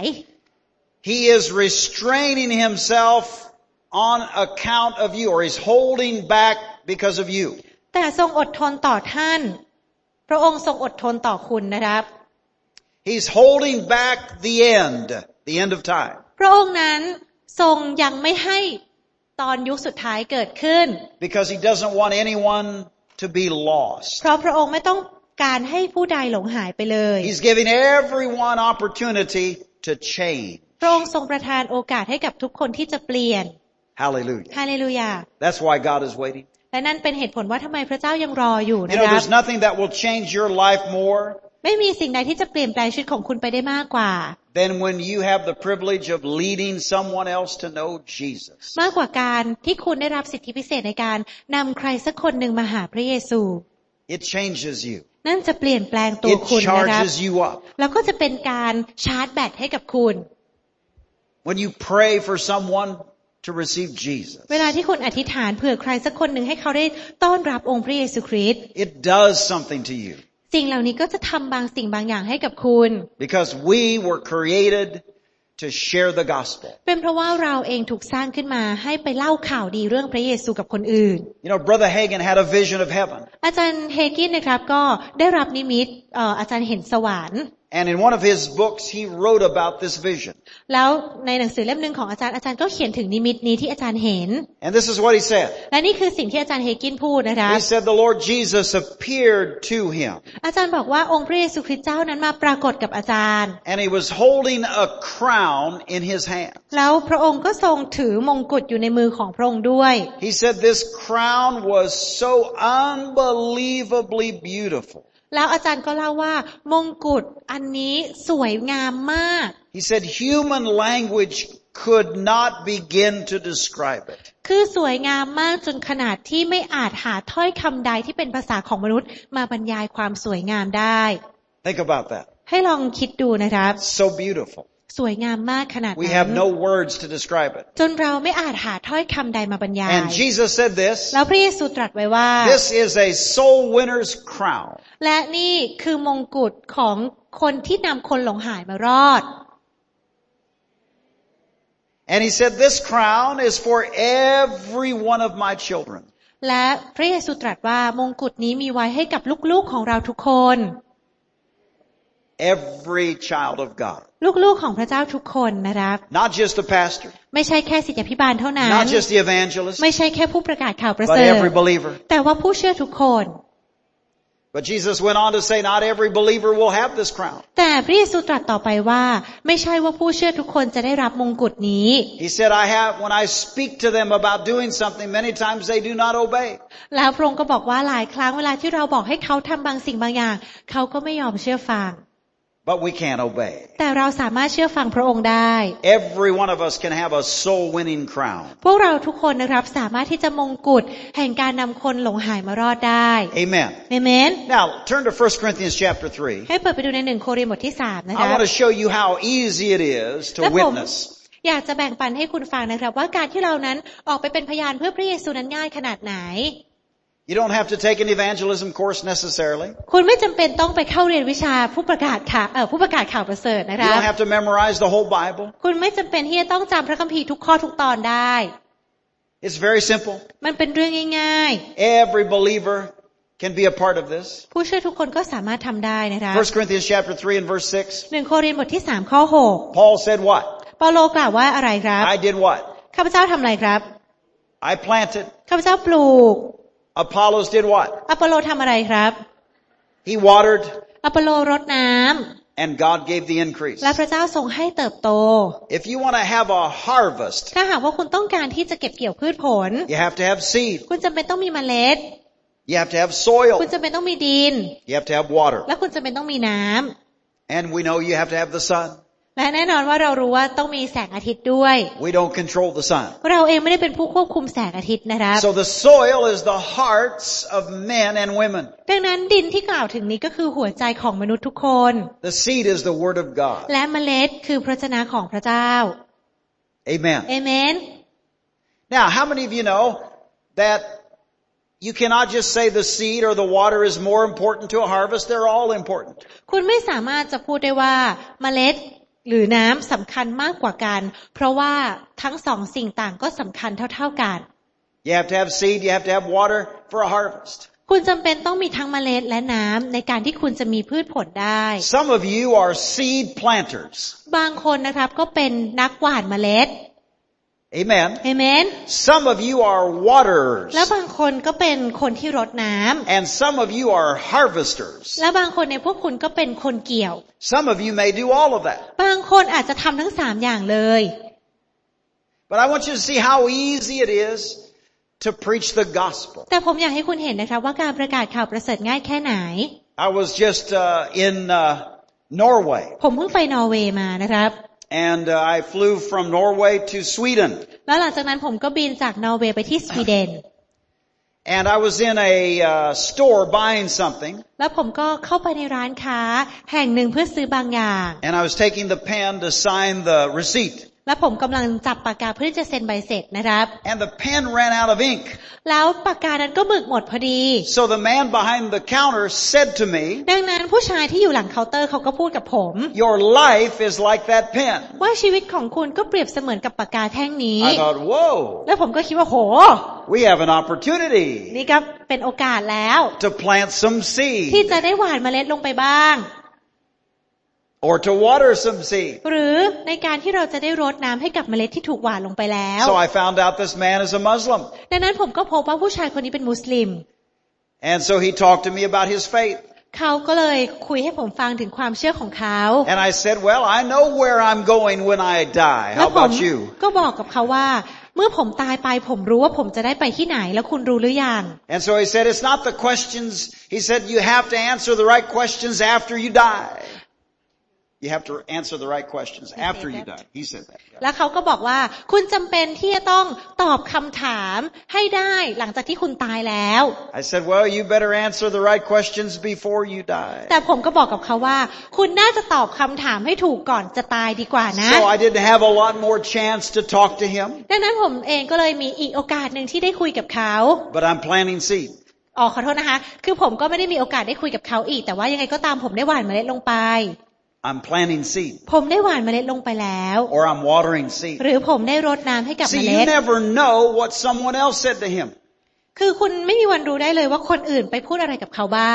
He is restraining Himself on account of you, or He's holding back because of you. แต่ทรงอดทนต่อท่าน พระองค์ทรงอดทนต่อคุณนะครับ He's holding back the end, the end of time. พระองค์นั้นทรงยังไม่ให้ตอนยุคสุดท้ายเกิดขึ้น Because He doesn't want anyone to be lost. เพราะพระองค์ไม่ต้องการให้ผู้ใดหลงหายไปเลย He's giving everyone opportunity to change. พระองค์ทรงประทานโอกาสให้กับทุกคนที่จะเปลี่ยน Hallelujah. ฮาเลลูยา That's why God is waiting. และนั่นเป็นเหตุผลว่าทำไมพระเจ้ายังรออยู่ You นะ know, ครับ there's nothing that will change your life more ไม่มีสิ่งใดที่จะเปลี่ยนแปลงชีวิตของคุณไปได้มากกว่า than when you have the privilege of leading someone else to know Jesus. มากกว่าการที่คุณได้รับสิทธิพิเศษในการนำใครสักคนหนึ่งมาหาพระเยซู It changes you. นั่นจะเปลี่ยนแปลงตัว It คุณนะครับ charges you up. แล้วก็จะเป็นการชาร์จแบตให้กับคุณ When you pray for someone to receive Jesus, เวลาที่คุณอธิษฐานเผื่อใครสักคนหนึ่งให้เขาได้ต้อนรับองค์พระเยซูคริสต์ it does something to you. สิ่งเหล่านี้ก็จะทำบางสิ่งบางอย่างให้กับคุณ Because we were created to share the gospel. เป็นเพราะว่าเราเองถูกสร้างขึ้นมาให้ไปเล่าข่าวดีเรื่องพระเยซูกับคนอื่น You know, Brother Hagin had a vision of heaven. อาจารย์เฮกินนะครับก็ได้รับนิมิตเอ่ออาจารย์เห็นสวรรค์ And in one of his books, he wrote about this vision. แล้วในหนังสือเล่มหนึ่งของอาจารย์อาจารย์ก็เขียนถึงนิมิตนี้ที่อาจารย์เห็น And this is what he said. และนี่คือสิ่งที่อาจารย์เฮกินพูดนะคะ He said the Lord Jesus appeared to him. อาจารย์บอกว่าองค์พระเยซูคริสต์เจ้านั้นมาปรากฏกับอาจารย์ And he was holding a crown in his hand. แล้วพระองค์ก็ทรงถือมงกุฎอยู่ในมือของพระองค์ด้วย He said this crown was so unbelievably beautiful. แล้วอาจารย์ก็เล่าว่ามงกุฎอันนี้สวยงามมาก He said human language could not begin to describe it. คือสวยงามมากจนขนาดที่ไม่อาจหาถ้อยคำใดที่เป็นภาษาของมนุษย์มาบรรยายความสวยงามได้ Think about that. ให้ลองคิดดูนะครับ So beautiful. สวยงามมากขนาด We นั้ have น no words to describe it. จนเราไม่อาจหาถ้อยคำใดมาบรรยาย And Jesus said this, แล้วพระเยซูตรัสไว้ว่า this is a soul winner's crown. และนี่คือมงกุฎของคนที่นำคนหลงหายมารอด And he said this crown is for every one of my children. และพระเยซูตรัสว่ามงกุฎนี้มีไว้ให้กับลูกๆของเราทุกคน Every child of God. ลูกๆของพระเจ้าทุกคนนะครับ Not just the pastor. ไม่ใช่แค่ศิษยาภิบาลเท่านั้น Not just the evangelist. ไม่ใช่แค่ผู้ประกาศข่าวประ But เสริฐ every believer. แต่ว่าผู้เชื่อทุกคน But Jesus went on to say not every believer will have this crown. แต่พระเยซูตรัสต่อไปว่าไม่ใช่ว่าผู้เชื่อทุกคนจะได้รับมงกุฎนี้ He said, I have, when I speak to them about doing something, many times they do not obey. แล้วพระองค์ก็บอกว่าหลายครั้งเวลาที่เราบอกให้เขาทำบางสิ่งบางอย่างเขาก็ไม่ยอมเชื่อฟัง But we can't obey. แต่เราสามารถเชื่อฟังพระองค์ได้ Every one of us can have a soul winning crown. พวกเราทุกคนนะครับสามารถที่จะมงกุฎแห่งการนำคนหลงหายมารอดได้ Amen. เอเมน Now, turn to First Corinthians chapter three. ให้เปิดไปดูในหนึ่งโครินธ์บทที่สามนะ I คะ want to show you how easy it is to และผม witness. อยากจะแบ่งปันให้คุณฟังนะครับว่าการที่เรานั้นออกไปเป็นพยานเพื่อพระเยซูนั้นง่ายขนาดไหน You don't have to take an evangelism course necessarily. คุณไม่จำเป็นต้องไปเข้าเรียนวิชาผู้ประกาศข่าวเอ่อผู้ประกาศข่าวประเสริฐนะ You คะ don't have to memorize the whole Bible. คุณไม่จำเป็นที่จะต้องจำพระคัมภีร์ทุกข้อทุกตอนได้ It's very simple. มันเป็นเรื่องง่าย Every believer can be a part of this. ๆผู้เชื่อทุกคนก็สามารถทำได้นะคะ First Corinthians chapter three and verse six. หนึ่งโครินธ์บทที่สามข้อหก Paul said what? เปาโลกล่าวว่าอะไรครับ I did what? ข้าพเจ้าทำอะไรครับ I planted. ข้าพเจ้าปลูก Apollos did what? อปโลทำอะไรครับ He watered อปโลรดน้ำ and God gave the increase. และพระเจ้าทรงให้เติบโต If you want to have a harvest, ถ้าหากว่าคุณต้องการที่จะเก็บเกี่ยวพืชผล you have to have seed. คุณจำเป็นต้องมีเมล็ด You have to have soil. คุณจำเป็นต้องมีดิน You have to have water. และคุณจำเป็นต้องมีน้ำ And we know you have to have the sun. และแน่นอนว่าเรารู้ว่าต้องมีแสงอาทิตย์ด้วย We don't control the sun. เราเองไม่ได้เป็นผู้ควบคุมแสงอาทิตย์นะครับ So the soil is the hearts of men and women. ดังนั้นดินที่กล่าวถึงนี้ก็คือหัวใจของมนุษย์ทุกคน The seed is the word of God. และเมล็ดคือพระวจนะของพระเจ้า Amen. เอเมน Now, how many of you know that you cannot just say the seed or the water is more important to a harvest? They're all important. คุณไม่สามารถจะพูดได้ว่าเมล็ดหรือน้ำสำคัญมากกว่ากันเพราะว่าทั้งสองสิ่งต่างก็สำคัญเท่าๆกัน You have to have seed, you have to have water for a harvest. คุณจำเป็นต้องมีทั้งเมล็ดและน้ำในการที่คุณจะมีพืชผลได้ Some of you are seed planters. บางคนนะครับก็เป็นนักหว่านเมล็ด Amen. เอเมน Some of you are waterers. และบางคนก็เป็นคนที่รดน้ำ And some of you are harvesters. และบางคนในพวกคุณก็เป็นคนเกี่ยว Some of you may do all of that. บางคนอาจจะทำทั้งสามอย่างเลย But I want you to see how easy it is to preach the gospel. แต่ผมอยากให้คุณเห็นนะครับว่าการประกาศข่าวประเสริฐง่ายแค่ไหน I was just uh, in uh, Norway. ผมเพิ่งไปนอร์เวย์มานะครับ And uh, I flew from Norway to Sweden. แล้วหลังจากนั้นผมก็บินจากนอร์เวย์ไปที่สวีเดน And I was in a uh, store buying something. แล้วผมก็เข้าไปในร้านค้าแห่งหนึ่งเพื่อซื้อบางอย่าง And I was taking the pen to sign the receipt. และผมกำลังจับปากกาเพื่อจะเซ็นใบ셋นะครับ And the pen ran out of ink. แล้วปากกานั้นก็หมึกหมดพอดี So the man behind the counter said to me, ดังนั้นผู้ชายที่อยู่หลังเคาน์เตอร์เขาก็พูดกับผม your life is like that pen. ว่าชีวิตของคุณก็เปรียบเสมือนกับปากกาแท่งนี้ I thought, whoa, แล้วผมก็คิดว่าโห we have an opportunity นี่ก็เป็นโอกาสแล้ว to plant some ที่ seed จะได้หว่านเมล็ดลงไปบ้าง or to water some seed. หรือในการที่เราจะได้รดน้ำให้กับเมล็ดที่ถูกหว่านลงไปแล้ว So I found out this man is a Muslim. ดังนั้นผมก็พบว่าผู้ชายคนนี้เป็นมุสลิม And so he talked to me about his faith. เขาก็เลยคุยให้ผมฟังถึงความเชื่อของเขา And I said, well, I know where I'm going when I die. แล้ How วผม about you? ก็บอกกับเขาว่าเมื่อผมตายไปผมรู้ว่าผมจะได้ไปที่ไหนแล้วคุณรู้หรือยัง And so he said, it's not the questions. He said, you have to answer the right questions after you die. You have to answer the right questions after you die. He said that. แล้วเขาก็บอกว่าคุณจำเป็นที่จะต้องตอบคำถามให้ได้หลังจากที่คุณตายแล้ว I said, well, you better answer the right questions before you die. แต่ผมก็บอกกับเขาว่าคุณน่าจะตอบคำถามให้ถูกก่อนจะตายดีกว่านะ So I didn't have a lot more chance to talk to him. ดังนั้นผมเองก็เลยมีอีกโอกาสหนึ่งที่ได้คุยกับเขา But I'm planting seed. อ๋อขอโทษนะคะคือผมก็ไม่ได้มีโอกาสได้คุยกับเขาอีกแต่ว่ายังไงก็ตามผมได้หว่านเมล็ดลงไป I'm planting seed. ผมได้หว่านเมล็ดลงไปแล้ว Or I'm watering seed. หรือผมได้รดน้ำให้กับเม See, ล็ you ด never know what someone else said to him. คือคุณไม่มีวันรู้ได้เลยว่าคนอื่นไปพูดอะไรกับเขาบ้าง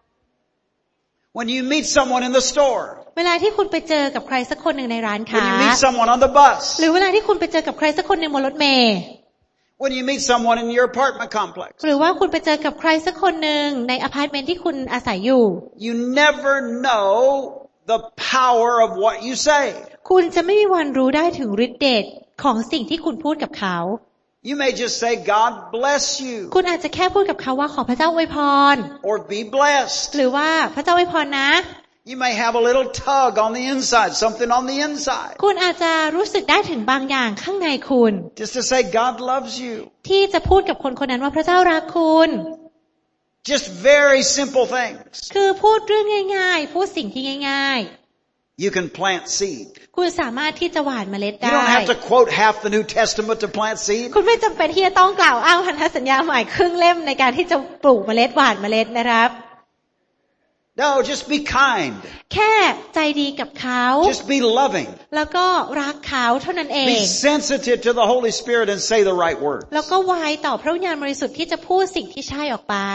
When you meet someone in the store. เวลาที่คุณไปเจอกับใครสักคนหนึ่งในร้านค้า When you meet someone on the bus. หรือเวลาที่คุณไปเจอกับใครสักคนหนึ่งบนรถเมล์ When you meet someone in your apartment complex. หรือว่าคุณไปเจอกับใครสักคนหนึ่งในอพาร์ตเมนต์ที่คุณอาศัยอยู่ You never know the power of what you say. คุณจะไม่มีวันรู้ได้ถึงฤทธิ์เดชของสิ่งที่คุณพูดกับเขา You may just say, God bless you. คุณอาจจะแค่พูดกับเขาว่าขอพระเจ้าอวยพร Or be blessed. หรือว่าพระเจ้าอวยพรนะ You may have a little tug on the inside, something on the inside. คุณอาจจะรู้สึกได้ถึงบางอย่างข้างในคุณ Just to say, God loves you. ที่จะพูดกับคนคนนั้นว่าพระเจ้ารักคุณ Just very simple things. คือพูดเรื่องง่ายๆพูดสิ่งที่ง่ายๆ You can plant seed. คุณสามารถที่จะหว่านเมล็ด You ได้ don't have to quote half the New Testament to plant seed. คุณไม่จำเป็นที่จะต้องกล่าวอ้างพันธสัญญาใหม่ครึ่งเล่มในการที่จะปลูกเมล็ดหว่านเมล็ดนะครับ No, just be kind. แค่ใจดีกับเขา Just be loving. แล้วก็รักเขาเท่านั้นเอง Be sensitive to the Holy Spirit and say the right word. แล้วก็ไวต่อพระวิญญาณบริสุทธิ์ที่จะพูดสิ่งที่ใช่ออกไป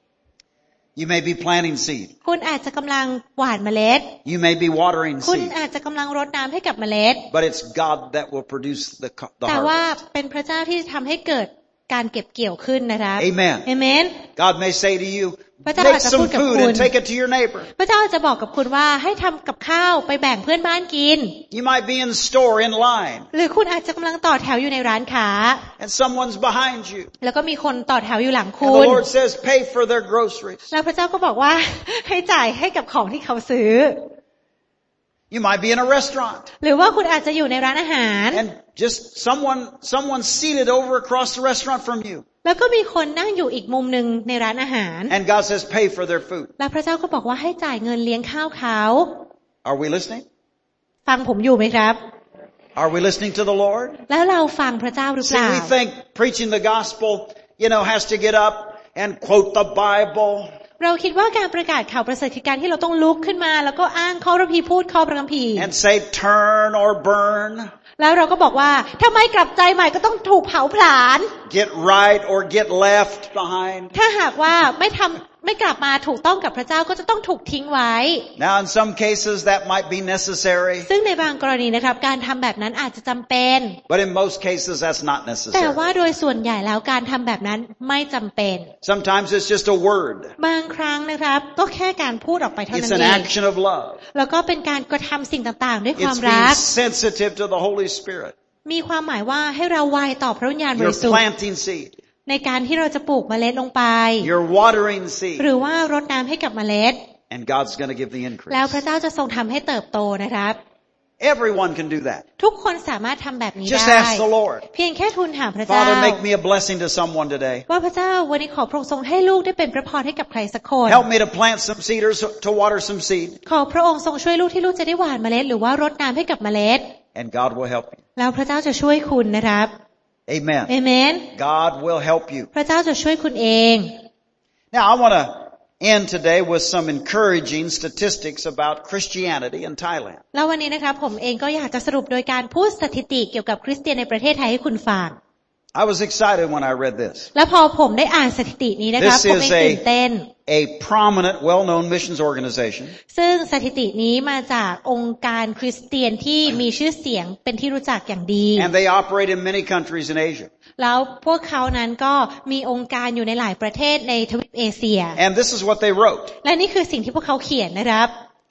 You may be planting seed. คุณอาจจะกำลังหว่านเมล็ด You may be watering คุณ seed. อาจจะกำลังรดน้ำให้กับเมล็ด But it's God that will produce the, the แต่ว่า harvest. เป็นพระเจ้าที่ทำให้เกิดการเก็บเกี่ยวขึ้นนะครับ Amen. เอเมน God may say to you, พระเจ้า make อาจจะพู some ดกับ food คุณ and take it to your neighbor. พระเจ้าจะบอกกับคุณว่าให้ทำกับข้าวไปแบ่งเพื่อนบ้านกิน You might be in the store in line. หรือคุณอาจจะกำลังต่อแถวอยู่ในร้านค้า And someone's behind you. แล้วก็มีคนต่อแถวอยู่หลัง And คุ the ณ Lord says, pay for their groceries. แล้วพระเจ้าก็บอกว่าให้จ่ายให้กับของที่เขาซื้อ You might be in a restaurant. หรือว่าคุณอาจจะอยู่ในร้านอาหาร And just someone, someone seated over across the restaurant from you. แล้วก็มีคนนั่งอยู่อีกมุมหนึ่งในร้านอาหาร And God says, pay for their food. แล้วพระเจ้าก็บอกว่าให้จ่ายเงินเลี้ยงข้าวเขา Are we listening? ฟังผมอยู่ไหมครับ Are we listening to the Lord? แล้วเราฟังพระเจ้าหรือเป See, ล่า we think preaching the gospel, you know, has to get up and quote the Bible. เราคิดว่าการประกาศข่าวประเสริฐคือการที่เราต้องลุกขึ้นมาแล้วก็อ้างข้อพระพีพูดข้อพระคัมภีร์ And say turn or burn. แล้วเราก็บอกว่าถ้าไม่กลับใจใหม่ก็ต้องถูกเผาผลาญ Get right or get left behind. ถ้าหากว่าไม่ทำไม่กลับมาถูกต้องกับพระเจ้าก็จะต้องถูกทิ้งไว้ Now in some cases that might be necessary. ซึ่งในบางกรณีนะครับการทำแบบนั้นอาจจะจำเป็น But in most cases that's not แต่ว่า necessary. โดยส่วนใหญ่แล้วการทำแบบนั้นไม่จำเป็น Sometimes it's just a word. บางครั้งนะครับก็แค่การพูดออกไปเท่านั้ It's น an เอง action of love. แล้วก็เป็นการกระทำสิ่งต่างๆด้วยความ It's รั being ก sensitive to the Holy Spirit. มีความหมายว่าให้เราไวต่อพระวิญญาณบ You're ริสุทธิ์ planting seed. ในการที่เราจะปลูกเมล็ดลงไป You're watering หรื seed. อว่ารดน้ำให้กับเมล็ด And God's going to give the แล้ว increase. พระเจ้าจะทรงทำให้เติบโตนะครับ Everyone can do that. ทุกคนสามารถทำแบบนี้ Just ได้ ask the Lord. เพียงแค่ทูลถามพระเจ้า Father, make me a blessing to someone today. ว่าพระเจ้าวันนี้ขอพระองค์ทรงให้ลูกได้เป็นพระพรให้กับใครสักคน Help me to plant some seeders, to water some seed. ขอพระองค์ทรงช่วยลูกที่ลูกจะได้หว่านเมล็ดหรือว่ารดน้ำให้กับเมล็ด And God will help you. แล้วพระเจ้าจะช่วยคุณนะครับ Amen. เอเมน God will help you. พระเจ้าจะช่วยคุณเอง Now I want to end today with some encouraging statistics about Christianity in Thailand. แล้ววันนี้นะครับผมเองก็อยากจะสรุปโดยการพูดสถิติเกี่ยวกับคริสเตียนในประเทศไทยให้คุณฟัง I was excited when I read this. แล้วพอผมได้อ่านสถิตินี้นะครับ This ผมเอง is a- ตื่นเต้น A prominent, well-known missions organization. ซึ่งสถิตินี้มาจากองค์การคริสเตียนที่มีชื่อเสียงเป็นที่รู้จักอย่างดี And they operate in many countries in Asia. แล้วพวกเขานั้นก็มีองค์การอยู่ในหลายประเทศในทวีปเอเชีย And this is what they wrote. และนี่คือสิ่งที่พวกเขาเขียนนะครับ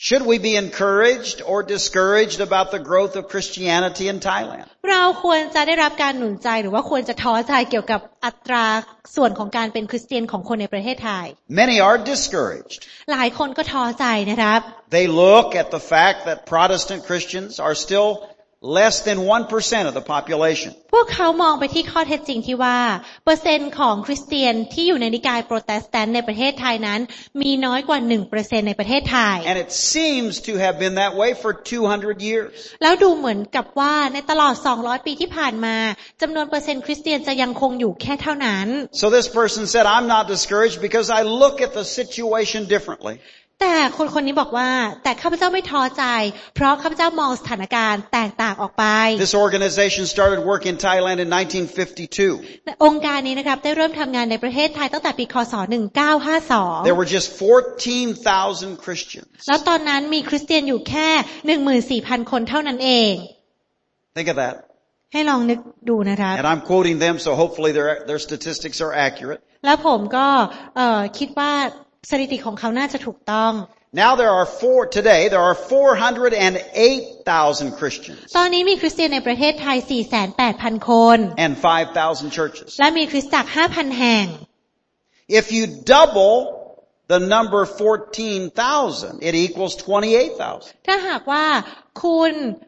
Should we be encouraged or discouraged about the growth of Christianity in Thailand? เราควรจะได้รับการหนุนใจหรือว่าควรจะท้อใจเกี่ยวกับอัตราส่วนของการเป็นคริสเตียนของคนในประเทศไทย Many are discouraged. หลายคนก็ท้อใจนะครับ They look at the fact that Protestant Christians are still less than one percent of the population. พวกเขามองไปที่ข้อเท็จจริงที่ว่าเปอร์เซ็นต์ของคริสเตียนที่อยู่ในนิกายโปรเตสแตนต์ในประเทศไทยนั้นมีน้อยกว่า หนึ่งเปอร์เซ็นต์ ในประเทศไทย And it seems to have been that way for two hundred years. แล้วดูเหมือนกับว่าในตลอดสองร้อยปีที่ผ่านมาจำนวนเปอร์เซ็นต์คริสเตียนจะยังคงอยู่แค่เท่านั้น So this person said, I'm not discouraged because I look at the situation differently. แต่คนคนนี้บอกว่าแต่ข้าพเจ้าไม่ท้อใจเพราะข้าพเจ้ามองสถานการณ์แตกต่างออกไป This organization started work in Thailand in nineteen fifty-two. องค์การนี้นะครับได้เริ่มทำงานในประเทศไทยตั้งแต่ปีคศหนึ่งพันเก้าร้อยห้าสิบสอง There were just fourteen thousand Christians. แล้วตอนนั้นมีคริสเตียนอยู่แค่ หนึ่งหมื่นสี่พัน คนเท่านั้นเอง Think of that. ให้ลองนึกดูนะครับ And I'm quoting them, so hopefully their their statistics are accurate. แล้วผมก็เอ่อคิดว่าสถิติของเขาน่าจะถูกต้อง Now there are four, today there are four hundred eight thousand Christians. ตอนนี้มีคริสเตียนในประเทศไทย สี่แสนแปดพัน คน And five thousand churches. และมีคริสตจักร ห้าพัน แห่ง If you double the number fourteen thousand, it equals twenty-eight thousand. ถ้าหากว่าคุณ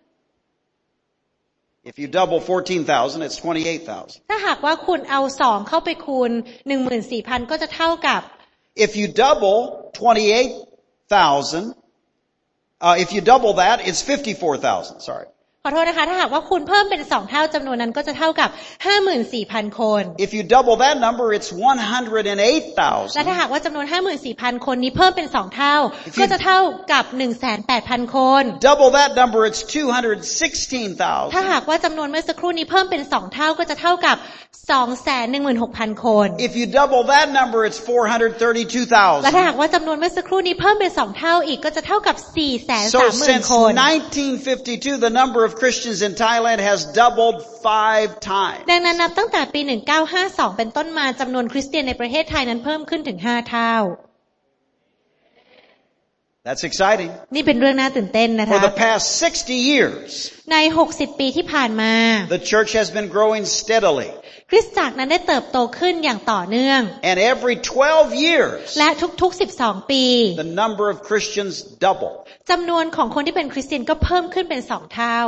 If you double fourteen thousand, it's twenty-eight thousand. ถ้าหากว่าคุณเอาสองเข้าไปคูณ หนึ่งหมื่นสี่พัน ก็จะเท่ากับ If you double twenty-eight thousand, uh, if you double that, it's fifty-four thousand, sorry. ขอโทษนะคะถ้าหากว่าคุณเพิ่มเป็นสองเท่าจำนวนนั้นก็จะเท่ากับ ห้าหมื่นสี่พัน คน If you double that number, it's one hundred eight และ thousand. ถ้าหากว่าจำนวน ห้าหมื่นสี่พัน คนนี้เพิ่มเป็นสองเท่าก็จะเท่ากับ หนึ่งแสนแปดพัน คน Double that number, it's two hundred sixteen ถ้า thousand. หากว่าจำนวนเมื่อสักครู่นี้เพิ่มเป็นสองเท่าก็จะเท่ากับ สองแสนหนึ่งหมื่นหกพัน คน If you double that number, it's four hundred thirty-two และถ้า thousand. หากว่าจำนวนเมื่อสักครู่นี้เพิ่มเป็นสองเท่าอีกก็จะเท่ากับ สี่แสน So สามหมื่น since คน nineteen fifty-two, the number of Christians in Thailand has doubled five times. ดังนั้นนับตั้งแต่ปี หนึ่งพันเก้าร้อยห้าสิบสอง เป็นต้นมาจำนวนคริสเตียนในประเทศไทยนั้นเพิ่มขึ้นถึงห้าเท่า That's exciting. นี่เป็นเรื่องน่าตื่นเต้นนะ For คะ the past sixty years, ในหกสิบปีที่ผ่านมา the church has been growing steadily. คริสตจักรนั้นได้เติบโตขึ้นอย่างต่อเนื่อง And every twelve years, และทุกๆสิบสองปี the number of Christians double. จำนวนของคนที่เป็นคริสเตียนก็เพิ่มขึ้นเป็นสองเท่า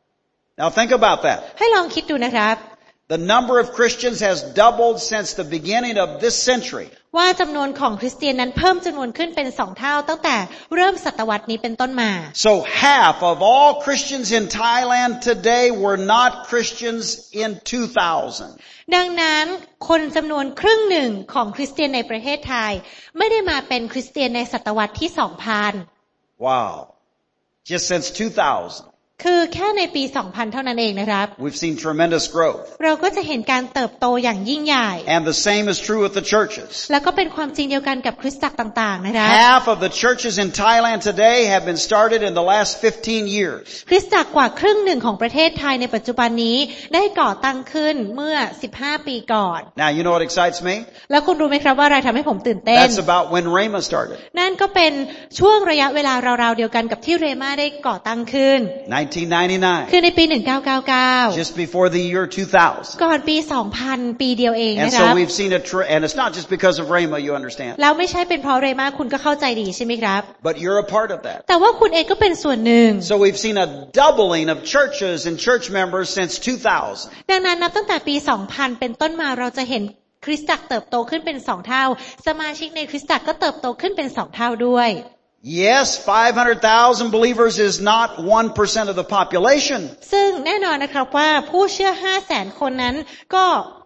Now think about that. ให้ลองคิดดูนะครับ The number of Christians has doubled since the beginning of this century. ว่าจำนวนของคริสเตียนนั้นเพิ่มจำนวนขึ้นเป็นสองเท่าตั้งแต่เริ่มศตวรรษนี้เป็นต้นมา So half of all Christians in Thailand today were not Christians in two thousand. ดังนั้นคนจำนวนครึ่งหนึ่งของคริสเตียนในประเทศไทยไม่ได้มาเป็นคริสเตียนในศตวรรษที่ สองพัน Wow. Just since two thousand. คือแค่ในปี สองพัน เท่านั้นเองนะครับ We've seen tremendous growth. เราก็จะเห็นการเติบโตอย่างยิ่งใหญ่ And the same is true with the churches. แล้วก็เป็นความจริงเดียวกันกับคริสตจักรต่างๆนะครับ Half of the churches in Thailand today have been started in the last fifteen years. คริสตจักรกว่าครึ่งหนึ่งของประเทศไทยในปัจจุบันนี้ได้ก่อตั้งขึ้นเมื่อสิบห้าปีก่อน Now, you know what excites me? แล้วคุณรู้ไหมครับว่าอะไรทำให้ผมตื่นเต้น That's about when Rhema started. นั่นก็เป็นช่วงระยะเวลาราวๆเดียวกันกับที่เรม่าได้ก่อตั้งขึ้น nineteen ninety-nine. คือในปี หนึ่งพันเก้าร้อยเก้าสิบเก้า Just before the year two thousand. ก่อนปี สองพัน ปีเดียวเอง And นะครับ so we've seen a, tra- and it's not just because of Rhema, you understand. แล้วไม่ใช่เป็นเพราะเรม่าคุณก็เข้าใจดีใช่ไหมครับ But you're a part of that. แต่ว่าคุณเองก็เป็นส่วนหนึ่ง So we've seen a doubling of churches and church members since two thousand. ดังนั้นนับตั้งแต่ปี สองพัน เป็นต้นมาเราจะเห็นคริสตจักรเติบโตขึ้นเป็นสองเท่าสมาชิกในคริสตจักรก็เติบโตขึ้นเป็นสองเท่าด้วย Yes, five hundred thousand believers is not one percent of the population. ซึ่งแน่นอนนะครับว่าผู้เชื่อ ห้าแสน คนนั้นก็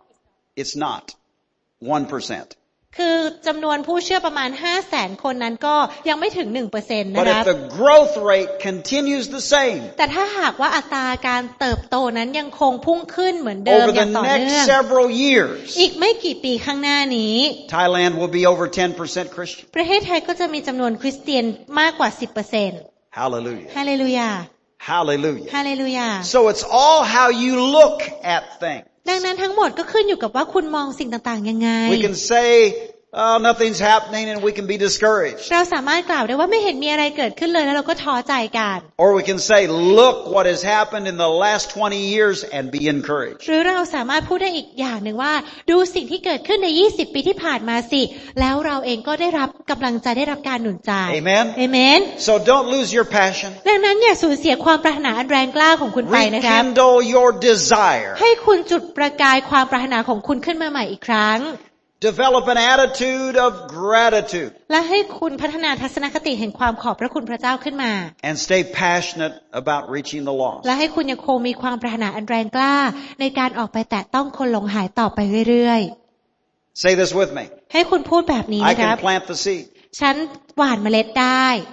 It's not one percent. คือจำนวนผู้เชื่อประมาณ ห้าแสน คนนั้นก็ยังไม่ถึง หนึ่งเปอร์เซ็นต์ นะ But ค if รับ the growth rate continues the same แต่ถ้าหากว่าอัตราการเติบโตนั้นยังคงพุ่งขึ้นเหมือนเดิม over อ the ย่างต่อเนื่อง next several years, อีกไม่กี่ปีข้างหน้านี้ Thailand will be over ten percent Christian. ประเทศไทยก็จะมีจำนวนคริสเตียนมากกว่า สิบเปอร์เซ็นต์ Hallelujah. ฮาเลลูยา Hallelujah. ฮาเลลูยา So it's all how you look at things. ดังนั้นทั้งหมดก็ขึ้นอยู่กับว่าคุณมองสิ่งต่างๆยังไง We can say oh, nothing's happening and we can be discouraged. เราสามารถกล่าวได้ว่าไม่เห็นมีอะไรเกิดขึ้นเลยแล้วเราก็ท้อใจกัน Or we can say, look what has happened in the last twenty years and be encouraged. หรือเราสามารถพูดได้อีกอย่างหนึ่งว่าดูสิ่งที่เกิดขึ้นในยี่สิบปีที่ผ่านมาสิแล้วเราเองก็ได้รับกำลังใจได้รับการหนุนใจ Amen. Amen. So don't lose your passion. ดังนั้นอย่าสูญเสียความปรารถนาอันแรงกล้าของคุณไปนะครับ Rekindle your desire. ให้คุณจุดประกายความปรารถนาของคุณขึ้นมาใหม่อีกครั้ง Develop an attitude of gratitude. และให้คุณพัฒนาทัศนคติแห่งความขอบพระคุณพระเจ้าขึ้นมา And stay passionate about reaching the lost. และให้คุณยังคงมีความปรารถนาอันแรงกล้าในการออกไปแตะต้องคนหลงหายต่อไปเรื่อยๆ Say this with me. ให้คุณพูดแบบนี้ I นะครับ can plant the seed. ฉันหว่านเมล็ดได้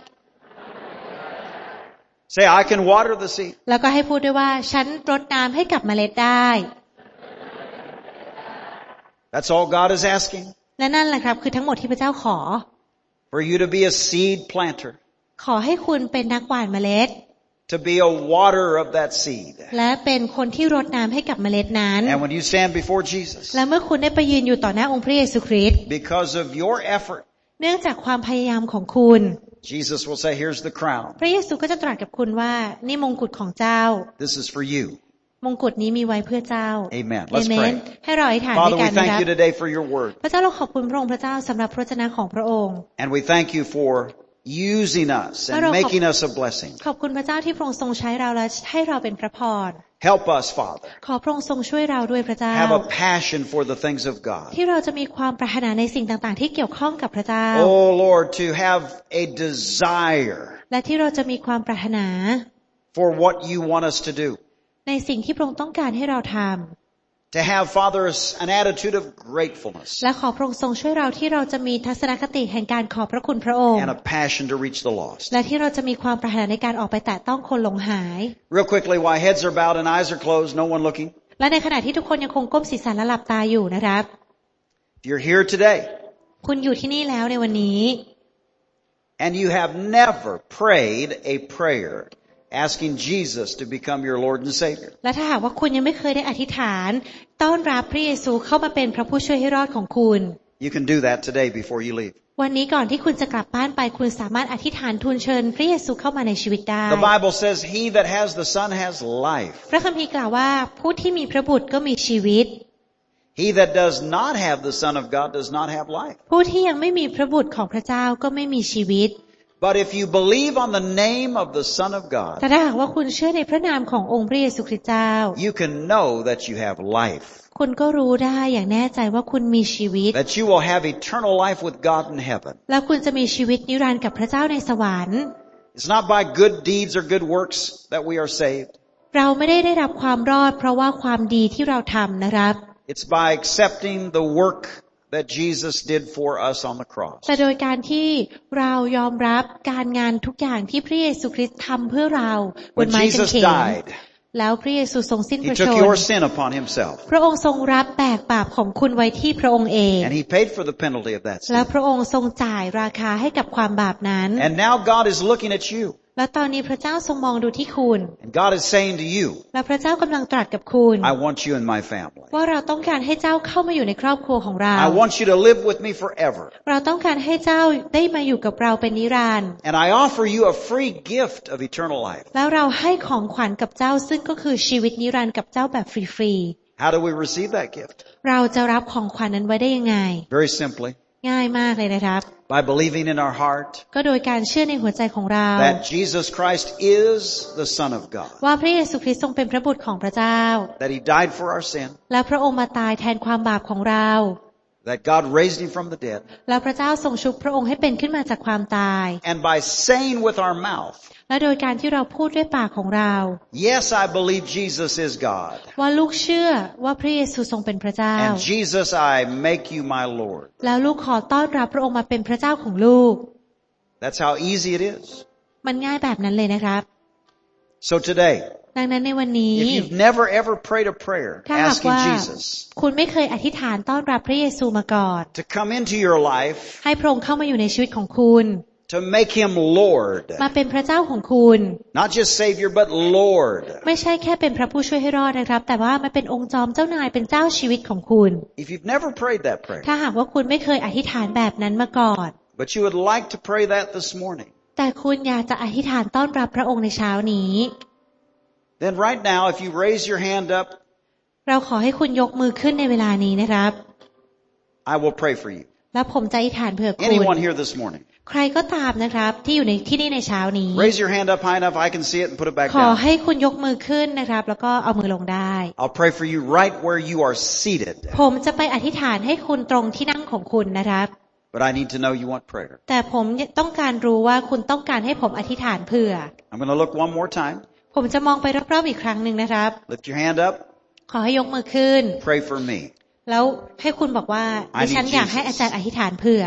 Say, I can water the seed. แล้วก็ให้พูดด้วยว่าฉันรดน้ำให้กับเมล็ดได้ That's all God is asking. และนั่นแหละครับคือทั้งหมดที่พระเจ้าขอ For you to be a seed planter. ขอให้คุณเป็นนักหว่านเมล็ด To be a waterer of that seed. และเป็นคนที่รดน้ำให้กับเมล็ดนั้น And when you stand before Jesus. และเมื่อคุณได้ไปยืนอยู่ต่อหน้าองค์พระเยซูคริสต์ Because of your effort. เนื่องจากความพยายามของคุณ Jesus will say, here's the crown. พระเยซูก็จะตรัสกับคุณว่านี่มงกุฎของเจ้า This is for you. มงกุฎนี้มีไว้เพื่อเจ้า Amen. Let's pray. ให้เราอธิษฐานด้ Father, วยกัน we นะค thank รับ you today for your word. พระเจ้าเราขอบคุณพระองค์พระเจ้าสำหรับพระวจนะของพระองค์ And we thank you for using us and making us a blessing. ขอบคุณพระเจ้าที่พระองค์ทรงใช้เราและให้เราเป็นพระพร Help us, Father. ขอพระองค์ทรงช่วยเราด้วยพระเจ้า Have a passion for the things of God. ที่เราจะมีความปรารถนาในสิ่งต่างๆที่เกี่ยวข้องกับพระเจ้า Oh Lord, to have a desire และที่เราจะมีความปรารถนา for what you want us to do. ในสิ่งที่พระองค์ต้องการให้เราทำ To have, Father, an attitude of gratefulness และขอพระองค์ทรงช่วยเราที่เราจะมีทัศนคติแห่งการขอบพระคุณพระองค์ and a passion to reach the lost. และที่เราจะมีความปรารถนาในการออกไปแตะต้องคนหลงหาย Real quickly, while heads are bowed and eyes are closed, no one looking. และในขณะที่ทุกคนยังคงก้มศีรษะและหลับตาอยู่นะครับ If you're here today คุณอยู่ที่นี่แล้วในวันนี้ and you have never prayed a prayer asking Jesus to become your Lord and Savior. และถ้าหากว่าคุณยังไม่เคยได้อธิษฐานต้อนรับพระเยซูเข้ามาเป็นพระผู้ช่วยให้รอดของคุณ You can do that today before you leave. วันนี้ก่อนที่คุณจะกลับบ้านไปคุณสามารถอธิษฐานทูลเชิญพระเยซูเข้ามาในชีวิตได้ The Bible says, he that has the Son has life. พระคัมภีร์กล่าวว่าผู้ที่มีพระบุตรก็มีชีวิต He that does not have the Son of God does not have life. ผู้ที่ยังไม่มีพระบุตรของพระเจ้าก็ไม่มีชีวิต But if you believe on the name of the Son of God, แต่ถ้าหากว่าคุณเชื่อในพระนามขององค์พระเยซูคริสต์เจ้า you can know that you have life. คุณก็รู้ได้อย่างแน่ใจว่าคุณมีชีวิต That you will have eternal life with God in heaven. แล้วคุณจะมีชีวิตนิรันดร์กับพระเจ้าในสวรรค์ It's not by good deeds or good works that we are saved. เราไม่ได้ได้รับความรอดเพราะว่าความดีที่เราทำนะครับ It's by accepting the work that Jesus did for us on the cross. แต่โดยการที่เรายอมรับการงานทุกอย่างที่พระเยซูคริสต์ทำเพื่อเราบน When ไม้กาง Jesus เขน died, แล้วพระเยซูทรงสิ้นพ he ระช took น your sin upon himself. พระองค์ทรงรับแบกบาปของคุณไว้ที่พระองค์เอง And he paid for the penalty of that และ sin. พระองค์ทรงจ่ายราคาให้กับความบาปนั้น And now God is looking at you. และตอนนี้พระเจ้าทรงมองดูที่คุณ And God is saying to you, และพระเจ้ากำลังตรัสกับคุณ I want you in my family. ว่าเราต้องการให้เจ้าเข้ามาอยู่ในครอบครัวของเรา I want you to live with me forever. เราต้องการให้เจ้าได้มาอยู่กับเราเป็นนิรันดร์ And I offer you a free gift of eternal life. แล้วเราให้ของขวัญกับเจ้าซึ่งก็คือชีวิตนิรันดร์กับเจ้าแบบฟรี How do we receive that gift? ๆเราจะรับของขวัญนั้นไว้ได้ยังไง Very simply, ง่ายมากเลยนะครับ by believing in our heart ก็โดยการเชื่อในหัวใจของเรา that Jesus Christ is the Son of God, ว่าพระเยซูคริสต์ทรงเป็นพระบุตรของพระเจ้า that he died for our sin, และพระองค์มาตายแทนความบาปของเรา that God raised him from the dead, แล้วพระเจ้าทรงชุบพระองค์ให้เป็นขึ้นมาจากความตาย and by saying with our mouth, และโดยการที่เราพูดด้วยปากของเรา yes, I believe Jesus is God, ว่าลูกเชื่อว่าพระเยซูทรงเป็นพระเจ้า and Jesus, I make you my Lord. แล้วลูกขอต้อนรับพระองค์มาเป็นพระเจ้าของลูก That's how easy it is. มันง่ายแบบนั้นเลยนะครับ So today, ดังนั้นในวันนี้ if you've never ever prayed a prayer ถ้าหาก asking ว่า Jesus คุณไม่เคยอธิษฐานต้อนรับพระเยซูมาก่อน to come into your life, ให้พระองค์เข้ามาอยู่ในชีวิตของคุณ to make him Lord. มาเป็นพระเจ้าของคุณ Not just Savior, but Lord. ไม่ใช่แค่เป็นพระผู้ช่วยให้รอดนะครับแต่ว่ามันเป็นองค์จอมเจ้านายเป็นเจ้าชีวิตของคุณ If you've never prayed that prayer, ถ้าหากว่าคุณไม่เคยอธิษฐานแบบนั้นมาก่อน but you would like to pray that this morning, แต่คุณอยากจะอธิษฐานต้อนรับพระองค์ในเช้านี้ then right now, if you raise your hand up, เราขอให้คุณยกมือขึ้นในเวลานี้นะครับ I will pray for you. แล้วผมจะอธิษฐานเผื่อคุณ Anyone here this morning, ใครก็ตามนะครับที่อยู่ในที่นี่ในเช้านี้ raise your hand up high enough I can see it and put it back ขอ down. ให้คุณยกมือขึ้นนะครับแล้วก็เอามือลงได้ I'll pray for you right where you are seated. ผมจะไปอธิษฐานให้คุณตรงที่นั่งของคุณนะครับ But I need to know you want prayer. แต่ผมต้องการรู้ว่าคุณต้องการให้ผมอธิษฐานเผื่อ I'm going to look one more time. ผมจะมองไปรอบๆอีกครั้งหนึ่งนะครับ Lift your hand up. ขอให้ยกมือขึ้น Pray for me. แล้วให้คุณบอกว่าดิฉันอยากให้อาจารย์อธิษฐานเผื่อ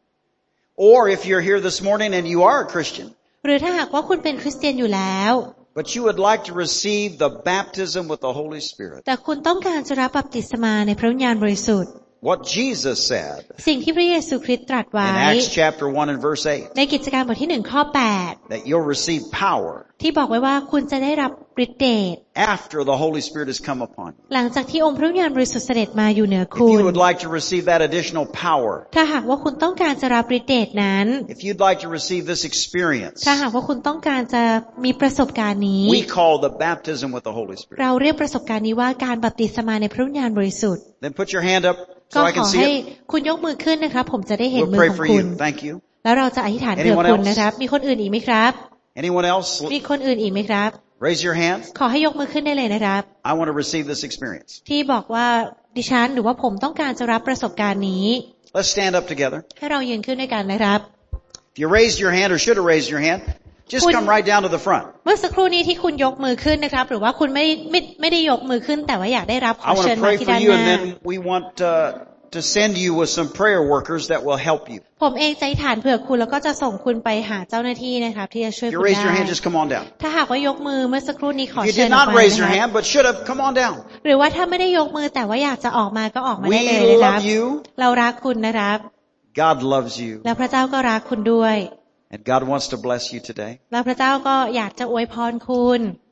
Or if you're here this morning and you are a Christian, หรือถ้าหากว่าคุณเป็นคริสเตียนอยู่แล้ว but you would like to receive the baptism with the Holy Spirit, แต่คุณต้องการจะรับบัพติศมาในพระวิญญาณบริสุทธิ์ what Jesus said สิ่งที่พระเยซูคริสต์ตรัสไว้ in Acts chapter one and verse eight, ในกิจการบทที่หนึ่งข้อแปด that you'll receive power ที่บอกไว้ว่าคุณจะได้รับฤทธิ์เดช after the Holy Spirit has come upon you. หลังจากที่องค์พระวิญญาณบริสุทธิ์เสด็จมาอยู่เหนือ If คุณ you would like to receive that additional power, ถ้าหากว่าคุณต้องการจะรับฤทธิ์เดชนั้น if you'd like to receive this experience, ถ้าหากว่าคุณต้องการจะมีประสบการณ์นี้ we call the baptism with the Holy Spirit. เราเรียกประสบการณ์นี้ว่าการบัพติศมาในพระวิญญาณบริสุทธิ์ Then put your hand up ก็ so I ขอ can ให้ see it. คุณยกมือขึ้นนะครับผมจะได้เห็น We'll มือ pray ของ for คุณ you. Thank you. แล้วเราจะอธิษฐานเผื่อ Anyone คุณ else? นะครับมีคนอื่นอีกไหมครับ Anyone else? มีคนอื่นอีกไหมครับ Raise your hand. ขอให้ยกมือขึ้นได้เลยนะครับ I want to receive this experience. ที่บอกว่าดิฉันหรือว่าผมต้องการจะรับประสบการณ์นี้ Let's stand up together. ให้เรายืนขึ้นด้วยกันนะครับ If you raised your hand or should have raised your hand, just come right down to the front. เมื่อสักครู่นี้ที่คุณยกมือขึ้นนะครับหรือว่าคุณไม่ไม่ไม่ได้ยกมือขึ้นแต่ว่าอยากได้รับข I อ want เชิญ to มา pray ที่ for ด้าน you ห and น้า then we want uh, to send you with some prayer workers that will help you. ผมเองจะอธิษฐานเผื่อคุณแล้วก็จะส่งคุณไปหาเจ้าหน้าที่นะครับที่จะช่วย If คุ you ณ raised your ได้ hand, just come on down. ถ้าหากว่ายกมือเมื่อสักครู่นี้ขอ If you เชิญ did ออก not มา raise นะ your ครับ hand but should have, come on down. หรือว่าถ้าไม่ได้ยกมือแต่ว่าอยากจะออกมาก็ออกมาได้ We เลยนะครับ love you. เรารักคุณนะครับ God loves you. แล้วพระเจ้าก็รักคุณด้วย And God wants to bless you today. แล้วพระเจ้าก็อยากจะอวยพรคุณ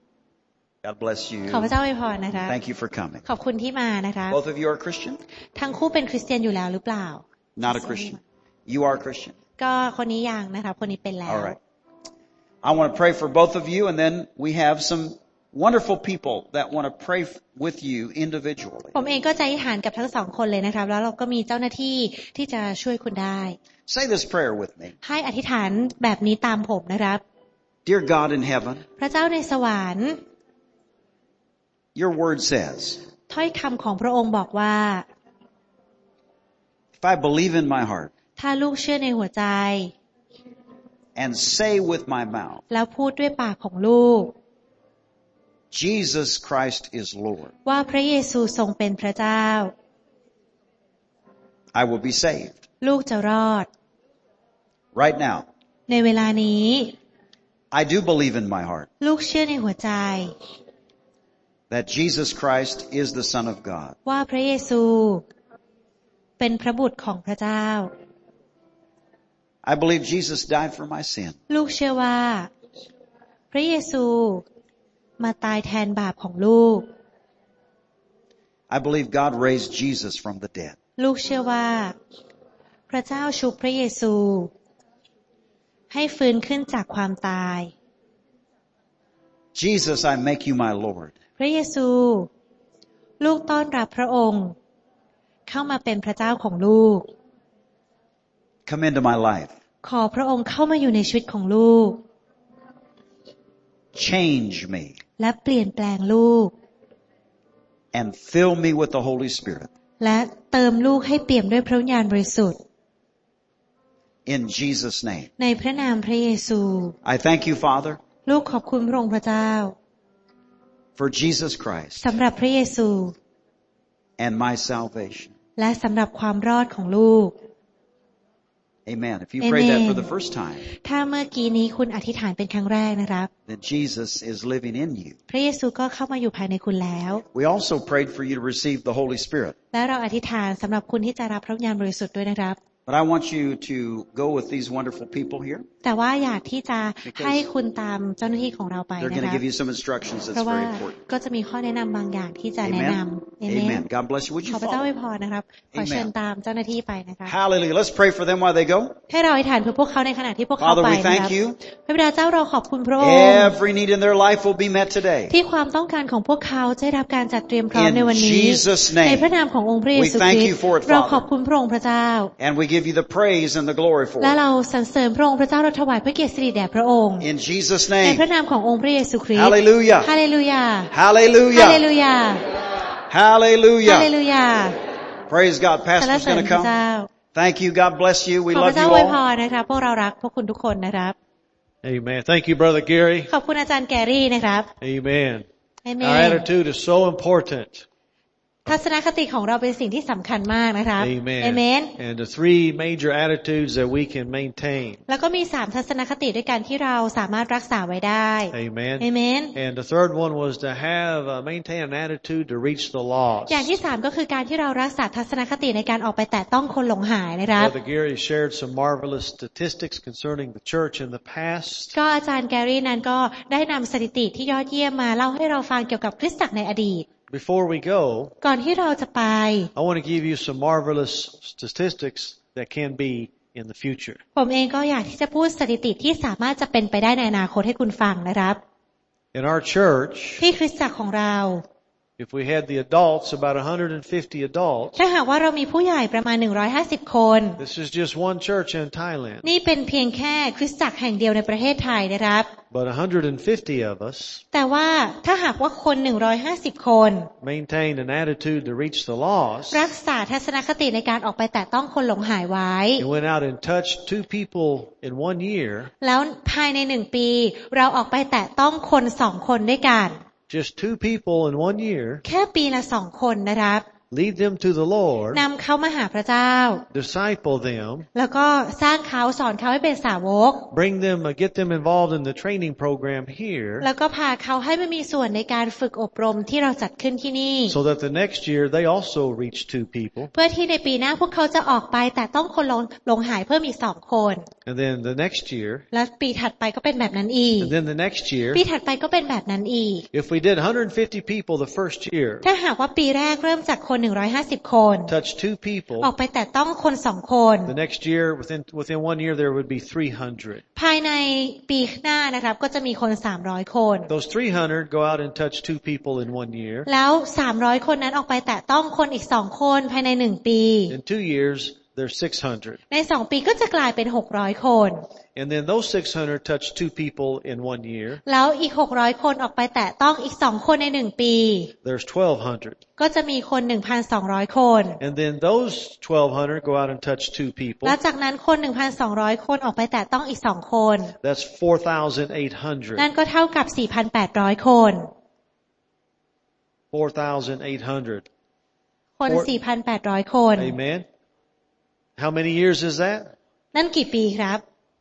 God bless you. ขอพระเจ้าอวยพรนะคะ Thank you for coming. ขอบคุณที่มานะคะ Both of you are Christian? ทั้งคู่เป็นคริสเตียนอยู่แล้วหรือเปล่า Not a Christian. You are a Christian. ก็คนนี้ยังนะคะคนนี้เป็นแล้ว All right. I want to pray for both of you and then we have some wonderful people that want to pray with you individually. ผมเองก็จะอธิษฐานกับทั้งสองคนเลยนะครับแล้วเราก็มีเจ้าหน้าที่ที่จะช่วยคุณได้ Say this prayer with me. ให้อธิษฐานแบบนี้ตามผมนะครับ Dear God in heaven, พระเจ้าในสวรรค์ your word says, ถ้อยคำของพระองค์บอกว่า if I believe in my heart ถ้าลูกเชื่อในหัวใจ and say with my mouth, แล้วพูดด้วยปากของลูก Jesus Christ is Lord, ว่าพระเยซูทรงเป็นพระเจ้า I will be saved. ลูกจะรอด Right now, ในเวลานี้ I do believe in my heart ลูกเชื่อในหัวใจ that Jesus Christ is the Son of God. ว่าพระเยซูเป็นพระบุตรของพระเจ้า I believe Jesus died for my sin. ลูกเชื่อว่า พระเยซูมาตายแทนบาปของลูก I believe God raised Jesus from the dead. ลูกเชื่อว่า พระเจ้าชุบพระเยซูให้ฟื้นขึ้นจากความตาย Jesus, I make you my Lord. พระเยซูลูกต้อนรับพระองค์เข้ามาเป็นพระเจ้าของลูก Come into my life. ขอพระองค์เข้ามาอยู่ในชีวิตของลูก Change me และเปลี่ยนแปลงลูก and fill me with the Holy Spirit. และเติมลูกให้เปี่ยมด้วยพระวิญญาณบริสุทธิ์ In Jesus' name. ในพระนามพระเยซู I thank you, Father, ลูกขอบคุณพระองค์พระเจ้า for Jesus Christ สำหรับพระเยซู and my salvation. และสำหรับความรอดของลูก Amen. If you prayed that for the first time, ถ้าเมื่อกี้นี้คุณอธิษฐานเป็นครั้งแรกนะครับ then Jesus is living in you. พระเยซูก็เข้ามาอยู่ภายในคุณแล้ว We also prayed for you to receive the Holy Spirit. และเราอธิษฐานสำหรับคุณที่จะรับพระวิญญาณบริสุทธิ์ด้วยนะครับ But I want you to go with these wonderful people here. แต่ว่าอยากที่จะให้คุณตามเจ้าหน้าที่ของเราไป They're นะ going to คะ give you some instructions เพ that's ราะว่า very important. ก็จะมีข้อแนะนำบางอย่างที่จะแนะนำ Amen. Amen. God bless you. Would ขอ you พระเจ้าอวย follow? พรนะครับขอเชิญตามเจ้าหน้าที่ไปนะคะ Hallelujah. Let's pray for them while they go. ให้เราอธิษฐานเพื่อพวกเขาในขณะที่พวกเขา Father, ไป we นะค thank รับ you. พระบิดาเจ้าเราขอบคุณพระองค์ Every need in their life will be met today. ที่ความต้องการของพวกเขาจะได้รับการจัดเตรียมพร้อม In ในวันนี้ Jesus' ใน name. พระนามขององค์พระเยซู We ค thank ริส you ต์ for it, เราขอบ Father. คุณพระองค์พระเจ้า And we give you the praise and the glory for และ it. เราสรรเสริญพระองค์พระเจ้าเราถวายพระเกียรติสิริแด่พระองค์ In Jesus' ใน name. พระนามขององค์พระเยซูคริสต์ Hallelujah. ฮาเลลูยา Hallelujah. ฮาเลลูยา ฮาเล Hallelujah. ลูยา Praise God. สรร Pastor's เสริญ going to พระเจ้า come. Thank you. God bless you. We ขอพ love ระเจ้า you อวยพ all. รนะครับพวกเรารักพวกคุณทุกคนนะครับ Amen. Thank you, Brother Gary. ขอบคุณอาจารย์แกรี่นะครับ Amen. เอเม Our น attitude is so important. ทัศนคติของเราเป็นสิ่งที่สำคัญมากนะครับ Amen. เอเมน And the three major attitudes that we can maintain. แล้วก็มีสามทัศนคติด้วยกันที่เราสามารถรักษาไว้ได้ Amen. เอเมน And the third one was to have, uh, maintain an attitude to reach the lost. อย่างที่สามก็คือการที่เรารักษาทัศนคติในการออกไปแตะต้องคนหลงหายนะครับ Brother Gary shared some marvelous statistics concerning the church in the past. ก็อาจารย์แกรี่นั้นก็ได้นำสถิติที่ยอดเยี่ยมมาเล่าให้เราฟังเกี่ยวกับคริสตจักรในอดีต Before we go, ก่อนที่เราจะไป I want to give you some marvelous statistics that can be in the future. ผมเองก็อยากที่จะพูดสถิติที่สามารถจะเป็นไปได้ในอนาคตให้คุณฟังนะครับ In our church, ที่คริสตจักรของเรา if we had the adults, about one hundred fifty adults, ถ้าหากว่าเรามีผู้ใหญ่ประมาณหนึ่งร้อยห้าสิบคน this is just one church in Thailand. นี่เป็นเพียงแค่คริสตจักรแห่งเดียวในประเทศไทยนะครับ But one hundred fifty of us แต่ว่าถ้าหากว่าคนหนึ่งร้อยห้าสิบคน maintained an attitude to reach the lost รักษาทัศนคติในการออกไปแตะต้องคนหลงหายไว้ and went out and touched two people in one year, แล้วภายในหนึ่งปีเราออกไปแตะต้องคนสองคนด้วยกัน just two people in one year, แค่ปีละสองคนนะครับ lead them to the Lord, นำเขามาหาพระเจ้า disciple them, แล้วก็สร้างเขาสอนเขาให้เป็นสาวก bring them, uh, get them involved in the training program here, แล้วก็พาเขาให้มามีส่วนในการฝึกอบรมที่เราจัดขึ้นที่นี่ so that the next year they also reach two people, เพื่อที่ในปีหน้าพวกเขาจะออกไปแต่ต้องคนหลงหลงหายเพิ่มอีกสองคน and then the next year, และปีถัดไปก็เป็นแบบนั้นอีก and then the next year. ปีถัดไปก็เป็นแบบนั้นอีก If we did one hundred fifty people the first year, ถ้าหากว่าปีแรกเริ่มจากคนหนึ่งร้อยห้าสิบคน touch two ออก people, ไปแต่ต้องคนสองคน the next year, within within one year, there would be three hundred. ภายในปีหน้านะครับก็จะมีคนสามร้อยคน Those three hundred go out and touch two people in one year. แล้วสามร้อยคนนั้นออกไปแต่ต้องคนอีกสองคนภายในหนึ่งปี In two years, there's six hundred. ในสองปีก็จะกลายเป็นหกร้อยคน And then those six hundred touch two people in one year. แล้วอีกหกร้อยคนออกไปแต่ต้องอีกสองคนในหนึ่งปี There's twelve hundred. ก็จะมีคน หนึ่งพันสองร้อย คน And then those twelve hundred go out and touch two people. แล้วจากนั้นคน หนึ่งพันสองร้อย คนออกไปแต่ต้องอีกสองคน That's four thousand eight hundred. นั่นก็เท่ากับ สี่พันแปดร้อย คน four thousand eight hundred. คน สี่พันแปดร้อย คน Amen. How many years is that? นั่นกี่ปีครับ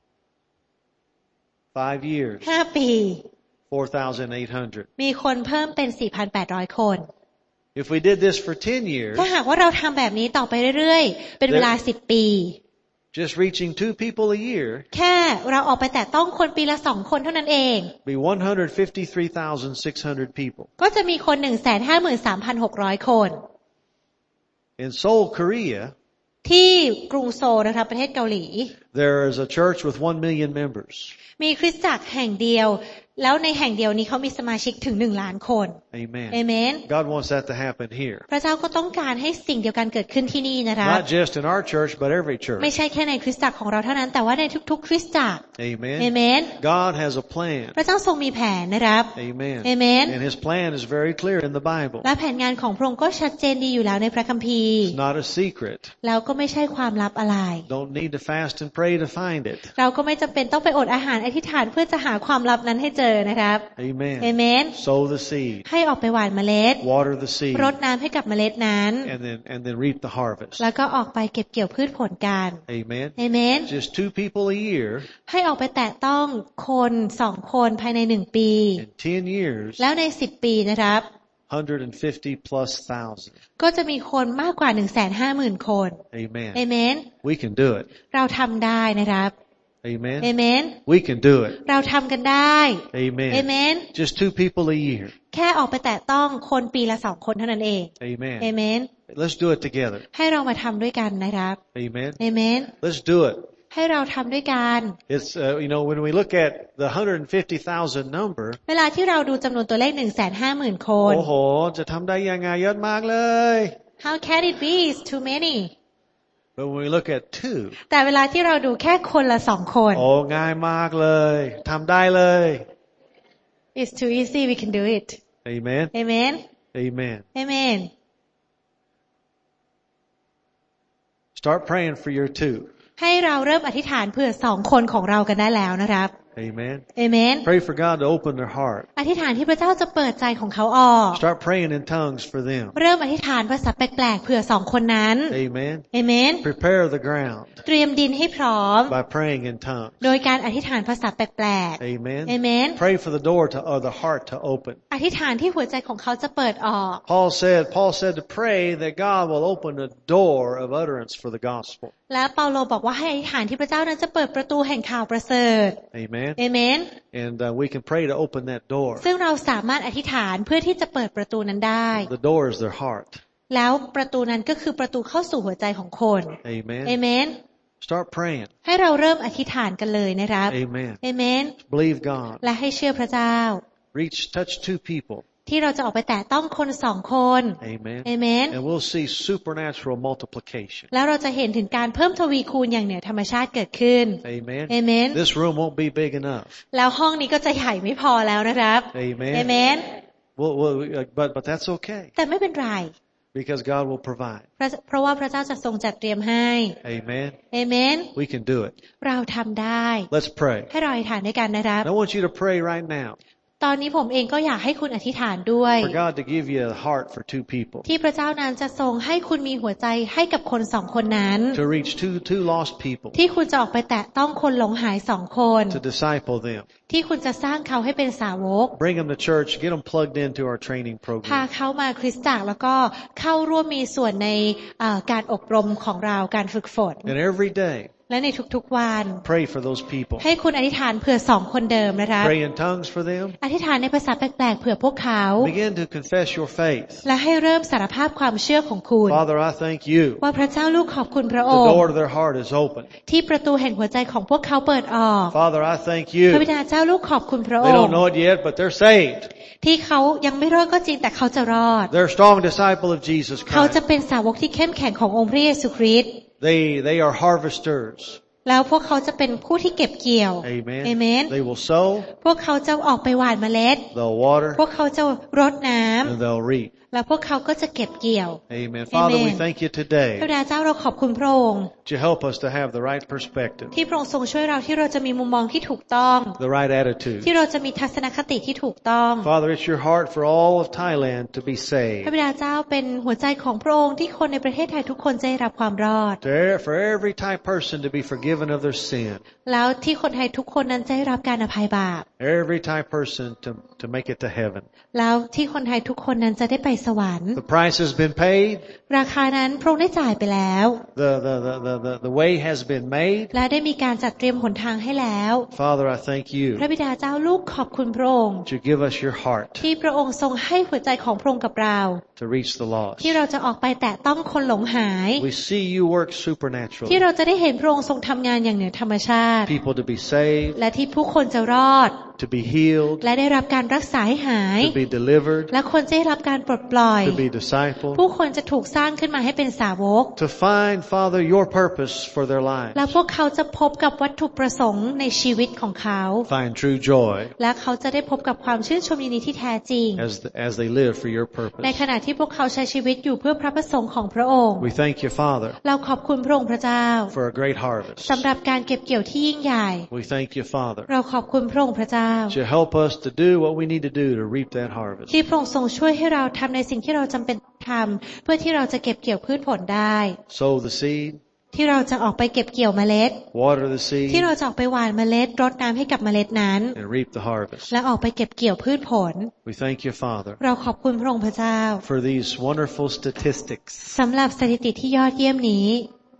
Five years. ห้าปี four thousand eight hundred. มีคนเพิ่มเป็น สี่พันแปดร้อย คน If we did this for ten years, ถ้าหากว่าเราทำแบบนี้ต่อไปเรื่อยๆเป็นเวลาสิบปี just reaching two people a year, แค่เราออกไปแต่ต้องคนปีละสองคนเท่านั้นเอง be one hundred fifty-three thousand six hundred people. ก็จะมีคน หนึ่งแสนห้าหมื่นสามพันหกร้อย คน In Seoul, Korea, ที่กรุงโซลนะคะประเทศเกาหลี there is a church with one million members. มีคริสตจักรแห่งเดียวแล้วในแห่งเดียวนี้เขามีสมาชิกถึงหนึ่งล้านคน Amen. เอเมน God wants that to happen here. พระเจ้าก็ต้องการให้สิ่งเดียวกันเกิดขึ้นที่นี่นะคะ Not just in our church, but every ไม่ church. ใช่แค่ในคริสตจักรของเราเท่านั้นแต่ว่าในทุกๆคริสตจักร Amen. เอเมน God has a plan. พระเจ้าทรงมีแผนนะครับ Amen. เอเมน And His plan is very clear in the Bible. และแผนงานของพระองค์ก็ชัดเจนดีอยู่แล้วในพระคัมภีร์ It's not a secret. แล้วก็ไม่ใช่ความลับอะไร Don't need to fast and pray to find it. เราก็ไม่จำเป็นต้องไปอดอาหารอธิษฐานเพื่อจะหาความลับนั้นให้เจอนะครับ Amen. เอเมน Sow the seed. ให้ออกไปหว่านเมล็ด Water the seed. รดน้ำให้กับเมล็ดนั้น And then, and then reap the harvest. แล้วก็ออกไปเก็บเกี่ยวพืชผลกัน Amen. เอเมน Just two people a year. ให้ออกไปแตะต้องคนสองคนภายในหนึ่งปี In ten years, แล้วในสิบปีนะครับ one hundred fifty plus thousand. ก็จะมีคนมากกว่าหนึ่งแสนห้าหมื่นคน Amen. เอเมน We can do it. เราทำได้นะครับ Amen. Amen. We can do it. เราทำกันได้ Amen. Amen. Just two people a year. แค่ออกไปแตะต้องคนปีละสองคนเท่านั้นเอง Amen. Amen. Let's do it together. ให้เรามาทำด้วยกันนะครับ Amen. Amen. Let's do it. ให้เราทำด้วยกัน It's uh, you know when we look at the one hundred fifty thousand number. เวลาที่เราดูจำนวนตัวเลข หนึ่งแสนห้าหมื่น คนโอ้โหจะทำได้ยังไงเยอะมากเลย How can it be? It's too many. But when we look at two. แต่เวลาที่เราดูแค่คนละสองคนโอ้ง่ายมากเลยทำได้เลย It's too easy. We can do it. Amen. Amen. Amen. Amen. Start praying for your two. ให้เราเริ่มอธิษฐานเพื่อสองคนของเรากันได้แล้วนะครับ Amen. Amen. Pray for God to open their heart. อธิษฐานที่พระเจ้าจะเปิดใจของเขาออก Start praying in tongues for them. เริ่มอธิษฐานภาษาแปลกๆเผื่อสองคนนั้น Amen. Amen. Prepare the ground เตรียมดินให้พร้อม by praying in tongues. โดยการอธิษฐานภาษาแปลก Amen. ๆ Amen. Pray for the door to or the heart to open. อธิษฐานที่หัวใจของเขาจะเปิดออก Paul said Paul said to pray that God will open a door of utterance for the gospel. และเปาโลบอกว่าให้อธิษฐานที่พระเจ้านั้นจะเปิดประตูแห่งข่าวประเสริฐ Amen. Amen. And uh, we can pray to open that door. ซึ่งเราสามารถอธิษฐานเพื่อที่จะเปิดประตูนั้นได้ The door is their heart. แล้วประตูนั้นก็คือประตูเข้าสู่หัวใจของคน Amen. Amen. Start praying. ให้เราเริ่มอธิษฐานกันเลยนะครับ Amen. Amen. Believe God. และให้เชื่อพระเจ้า Reach, touch two people. ที่เราจะออกไปแตะต้องคนสองคน Amen. Amen. And we'll see supernatural multiplication. แล้วเราจะเห็นถึงการเพิ่มทวีคูณอย่างเหนือธรรมชาติเกิดขึ้น Amen. Amen. This room won't be big enough. แล้วห้องนี้ก็จะใหญ่ไม่พอแล้วนะครับ Amen. Amen. Well, well, but but that's okay แต่ไม่เป็นไร because God will provide. เพราะเพราะว่าพระเจ้าจะทรงจัดเตรียมให้ Amen. Amen. We can do it. เราทำได้ Let's pray. ให้เราอธิษฐานด้วยกันนะครับ I want you to pray right now ตอนนี้ผมเองก็อยากให้คุณอธิษฐานด้วย for God to give you a heart for two people ที่พระเจ้านั้นจะทรงให้คุณมีหัวใจให้กับคนสองคนนั้น to reach two two lost people ที่คุณจะออกไปแตะต้องคนหลงหายสองคน to disciple them. ที่คุณจะสร้างเขาให้เป็นสาวก Bring them to church. Get them plugged into our training พา program. เขามาคริสตจักรแล้วก็เข้าร่วมมีส่วนในเอ่อการอบรมของเราการฝึกฝน And every day, และในทุกๆวัน pray for those people. ให้คุณอธิษฐานเผื่อสองคนเดิมนะคะ Pray in tongues for them. อธิษฐานในภาษาแปลกๆเผื่อพวกเขา Begin to confess your faith. และให้เริ่มสารภาพความเชื่อของคุณ Father, I thank you. ว่าพระเจ้าลูกขอบคุณพระอ The งค์ door to their heart is open. ที่ประตูแห่งหัวใจของพวกเขาเปิดออก Father, I thank พระบิ you. ดาเจ้าลูกขอบคุณพระอ They ง don't ค์ know it yet, but they're saved. ที่เขายังไม่รอดก็จริงแต่เขาจะรอด They're a strong disciple of Jesus เขาจะ Christ. เป็นสาวกที่เข้มแข็งขององค์พระเยซูคริสต์ They they are harvesters. แล้วพวกเขาจะเป็นผู้ที่เก็บเกี่ยว Amen. Amen. They will sow, พวกเขาจะออกไปหว่านเมล็ด they'll water, พวกเขาจะรดน้ำ and they'll reap. แล้วพวกเขาก็จะเก็บเกี่ยว Amen. Father, we Amen. thank you พระ today บิดาเจ้าเราขอบคุณพระองค์ to help us to have the right perspective, ที่พระองค์ทรงช่วยเราที่เราจะมีมุมมองที่ถูกต้อง the right attitude. ที่เราจะมีทัศนคติที่ถูกต้อง Father, it's your heart for all of Thailand to be พระ saved. บิดาเจ้าเป็นหัวใจของพระองค์ที่คนในประเทศไทยทุกคนจะได้รับความรอด To- For every Thai person to be forgiven of their sin. แล้วที่คนไทยทุกคนนั้นจะได้รับการอภัยบาป Every Thai person to, to make it to heaven. แล้วที่คนไทยทุกคนนั้นจะได้ไปสวรรค์ The price has been paid. ราคานั้นพระองค์ได้จ่ายไปแล้ว The, the, the, the, the, the way has been made. และได้มีการจัดเตรียมหนทางให้แล้ว Father, I thank พระ you บิดาเจ้าลูกขอบคุณพระองค์ that you give us your heart ที่พระองค์ทรงให้หัวใจของพระองค์กับเรา to reach the lost. ที่เราจะออกไปแตะต้องคนหลงหาย We see you work supernaturally. ที่เราจะได้เห็นพระองค์ทรงทำงานอย่างเหนือธรรมชาติ People to be saved, และที่ผู้คนจะรอด to be healed, และได้รับการรักษาให้หาย to be delivered, และคนจะได้รับการปลดปล่อย to be discipled, ผู้คนจะถูกสร้างขึ้นมาให้เป็นสาวก to find, Father, your purpose for their lives. และพวกเขาจะพบกับวัตถุประสงค์ในชีวิตของเขา Find true joy และเขาจะได้พบกับความชื่นชมยินดีที่แท้จริง as, the, as they live for your ใน purpose. ขณะที่พวกเขาใช้ชีวิตอยู่เพื่อพระประสงค์ของพระองค์ We thank you, Father, เราขอบคุณพระองค์พระเจ้า for a great harvest. สำหรับการเก็บเกี่ยวที่ยิ่งใหญ่ We thank you, Father, เราขอบคุณพระองค์พระเจ้า to help us to do what we need to do to reap that harvest. ที่พระองค์ทรงช่วยให้เราทำในสิ่งที่เราจำเป็นทำเพื่อที่เราจะเก็บเกี่ยวพืชผลได้ Sow the seed, ที่เราจะออกไปเก็บเกี่ยวเมล็ด water the ที่ seed, เราจะออกไปหว่านเมล็ดรดน้ำให้กับเมล็ดนั้น and reap the harvest. และออกไปเก็บเกี่ยวพืชผล We thank you, Father, เราขอบคุณพระองค์พระเจ้า for these wonderful statistics. สำหรับสถิติที่ยอดเยี่ยมนี้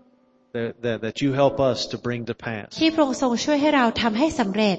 that, that, that you help us to bring to pass. ที่พระองค์ทรงช่วยให้เราทำให้สำเร็จ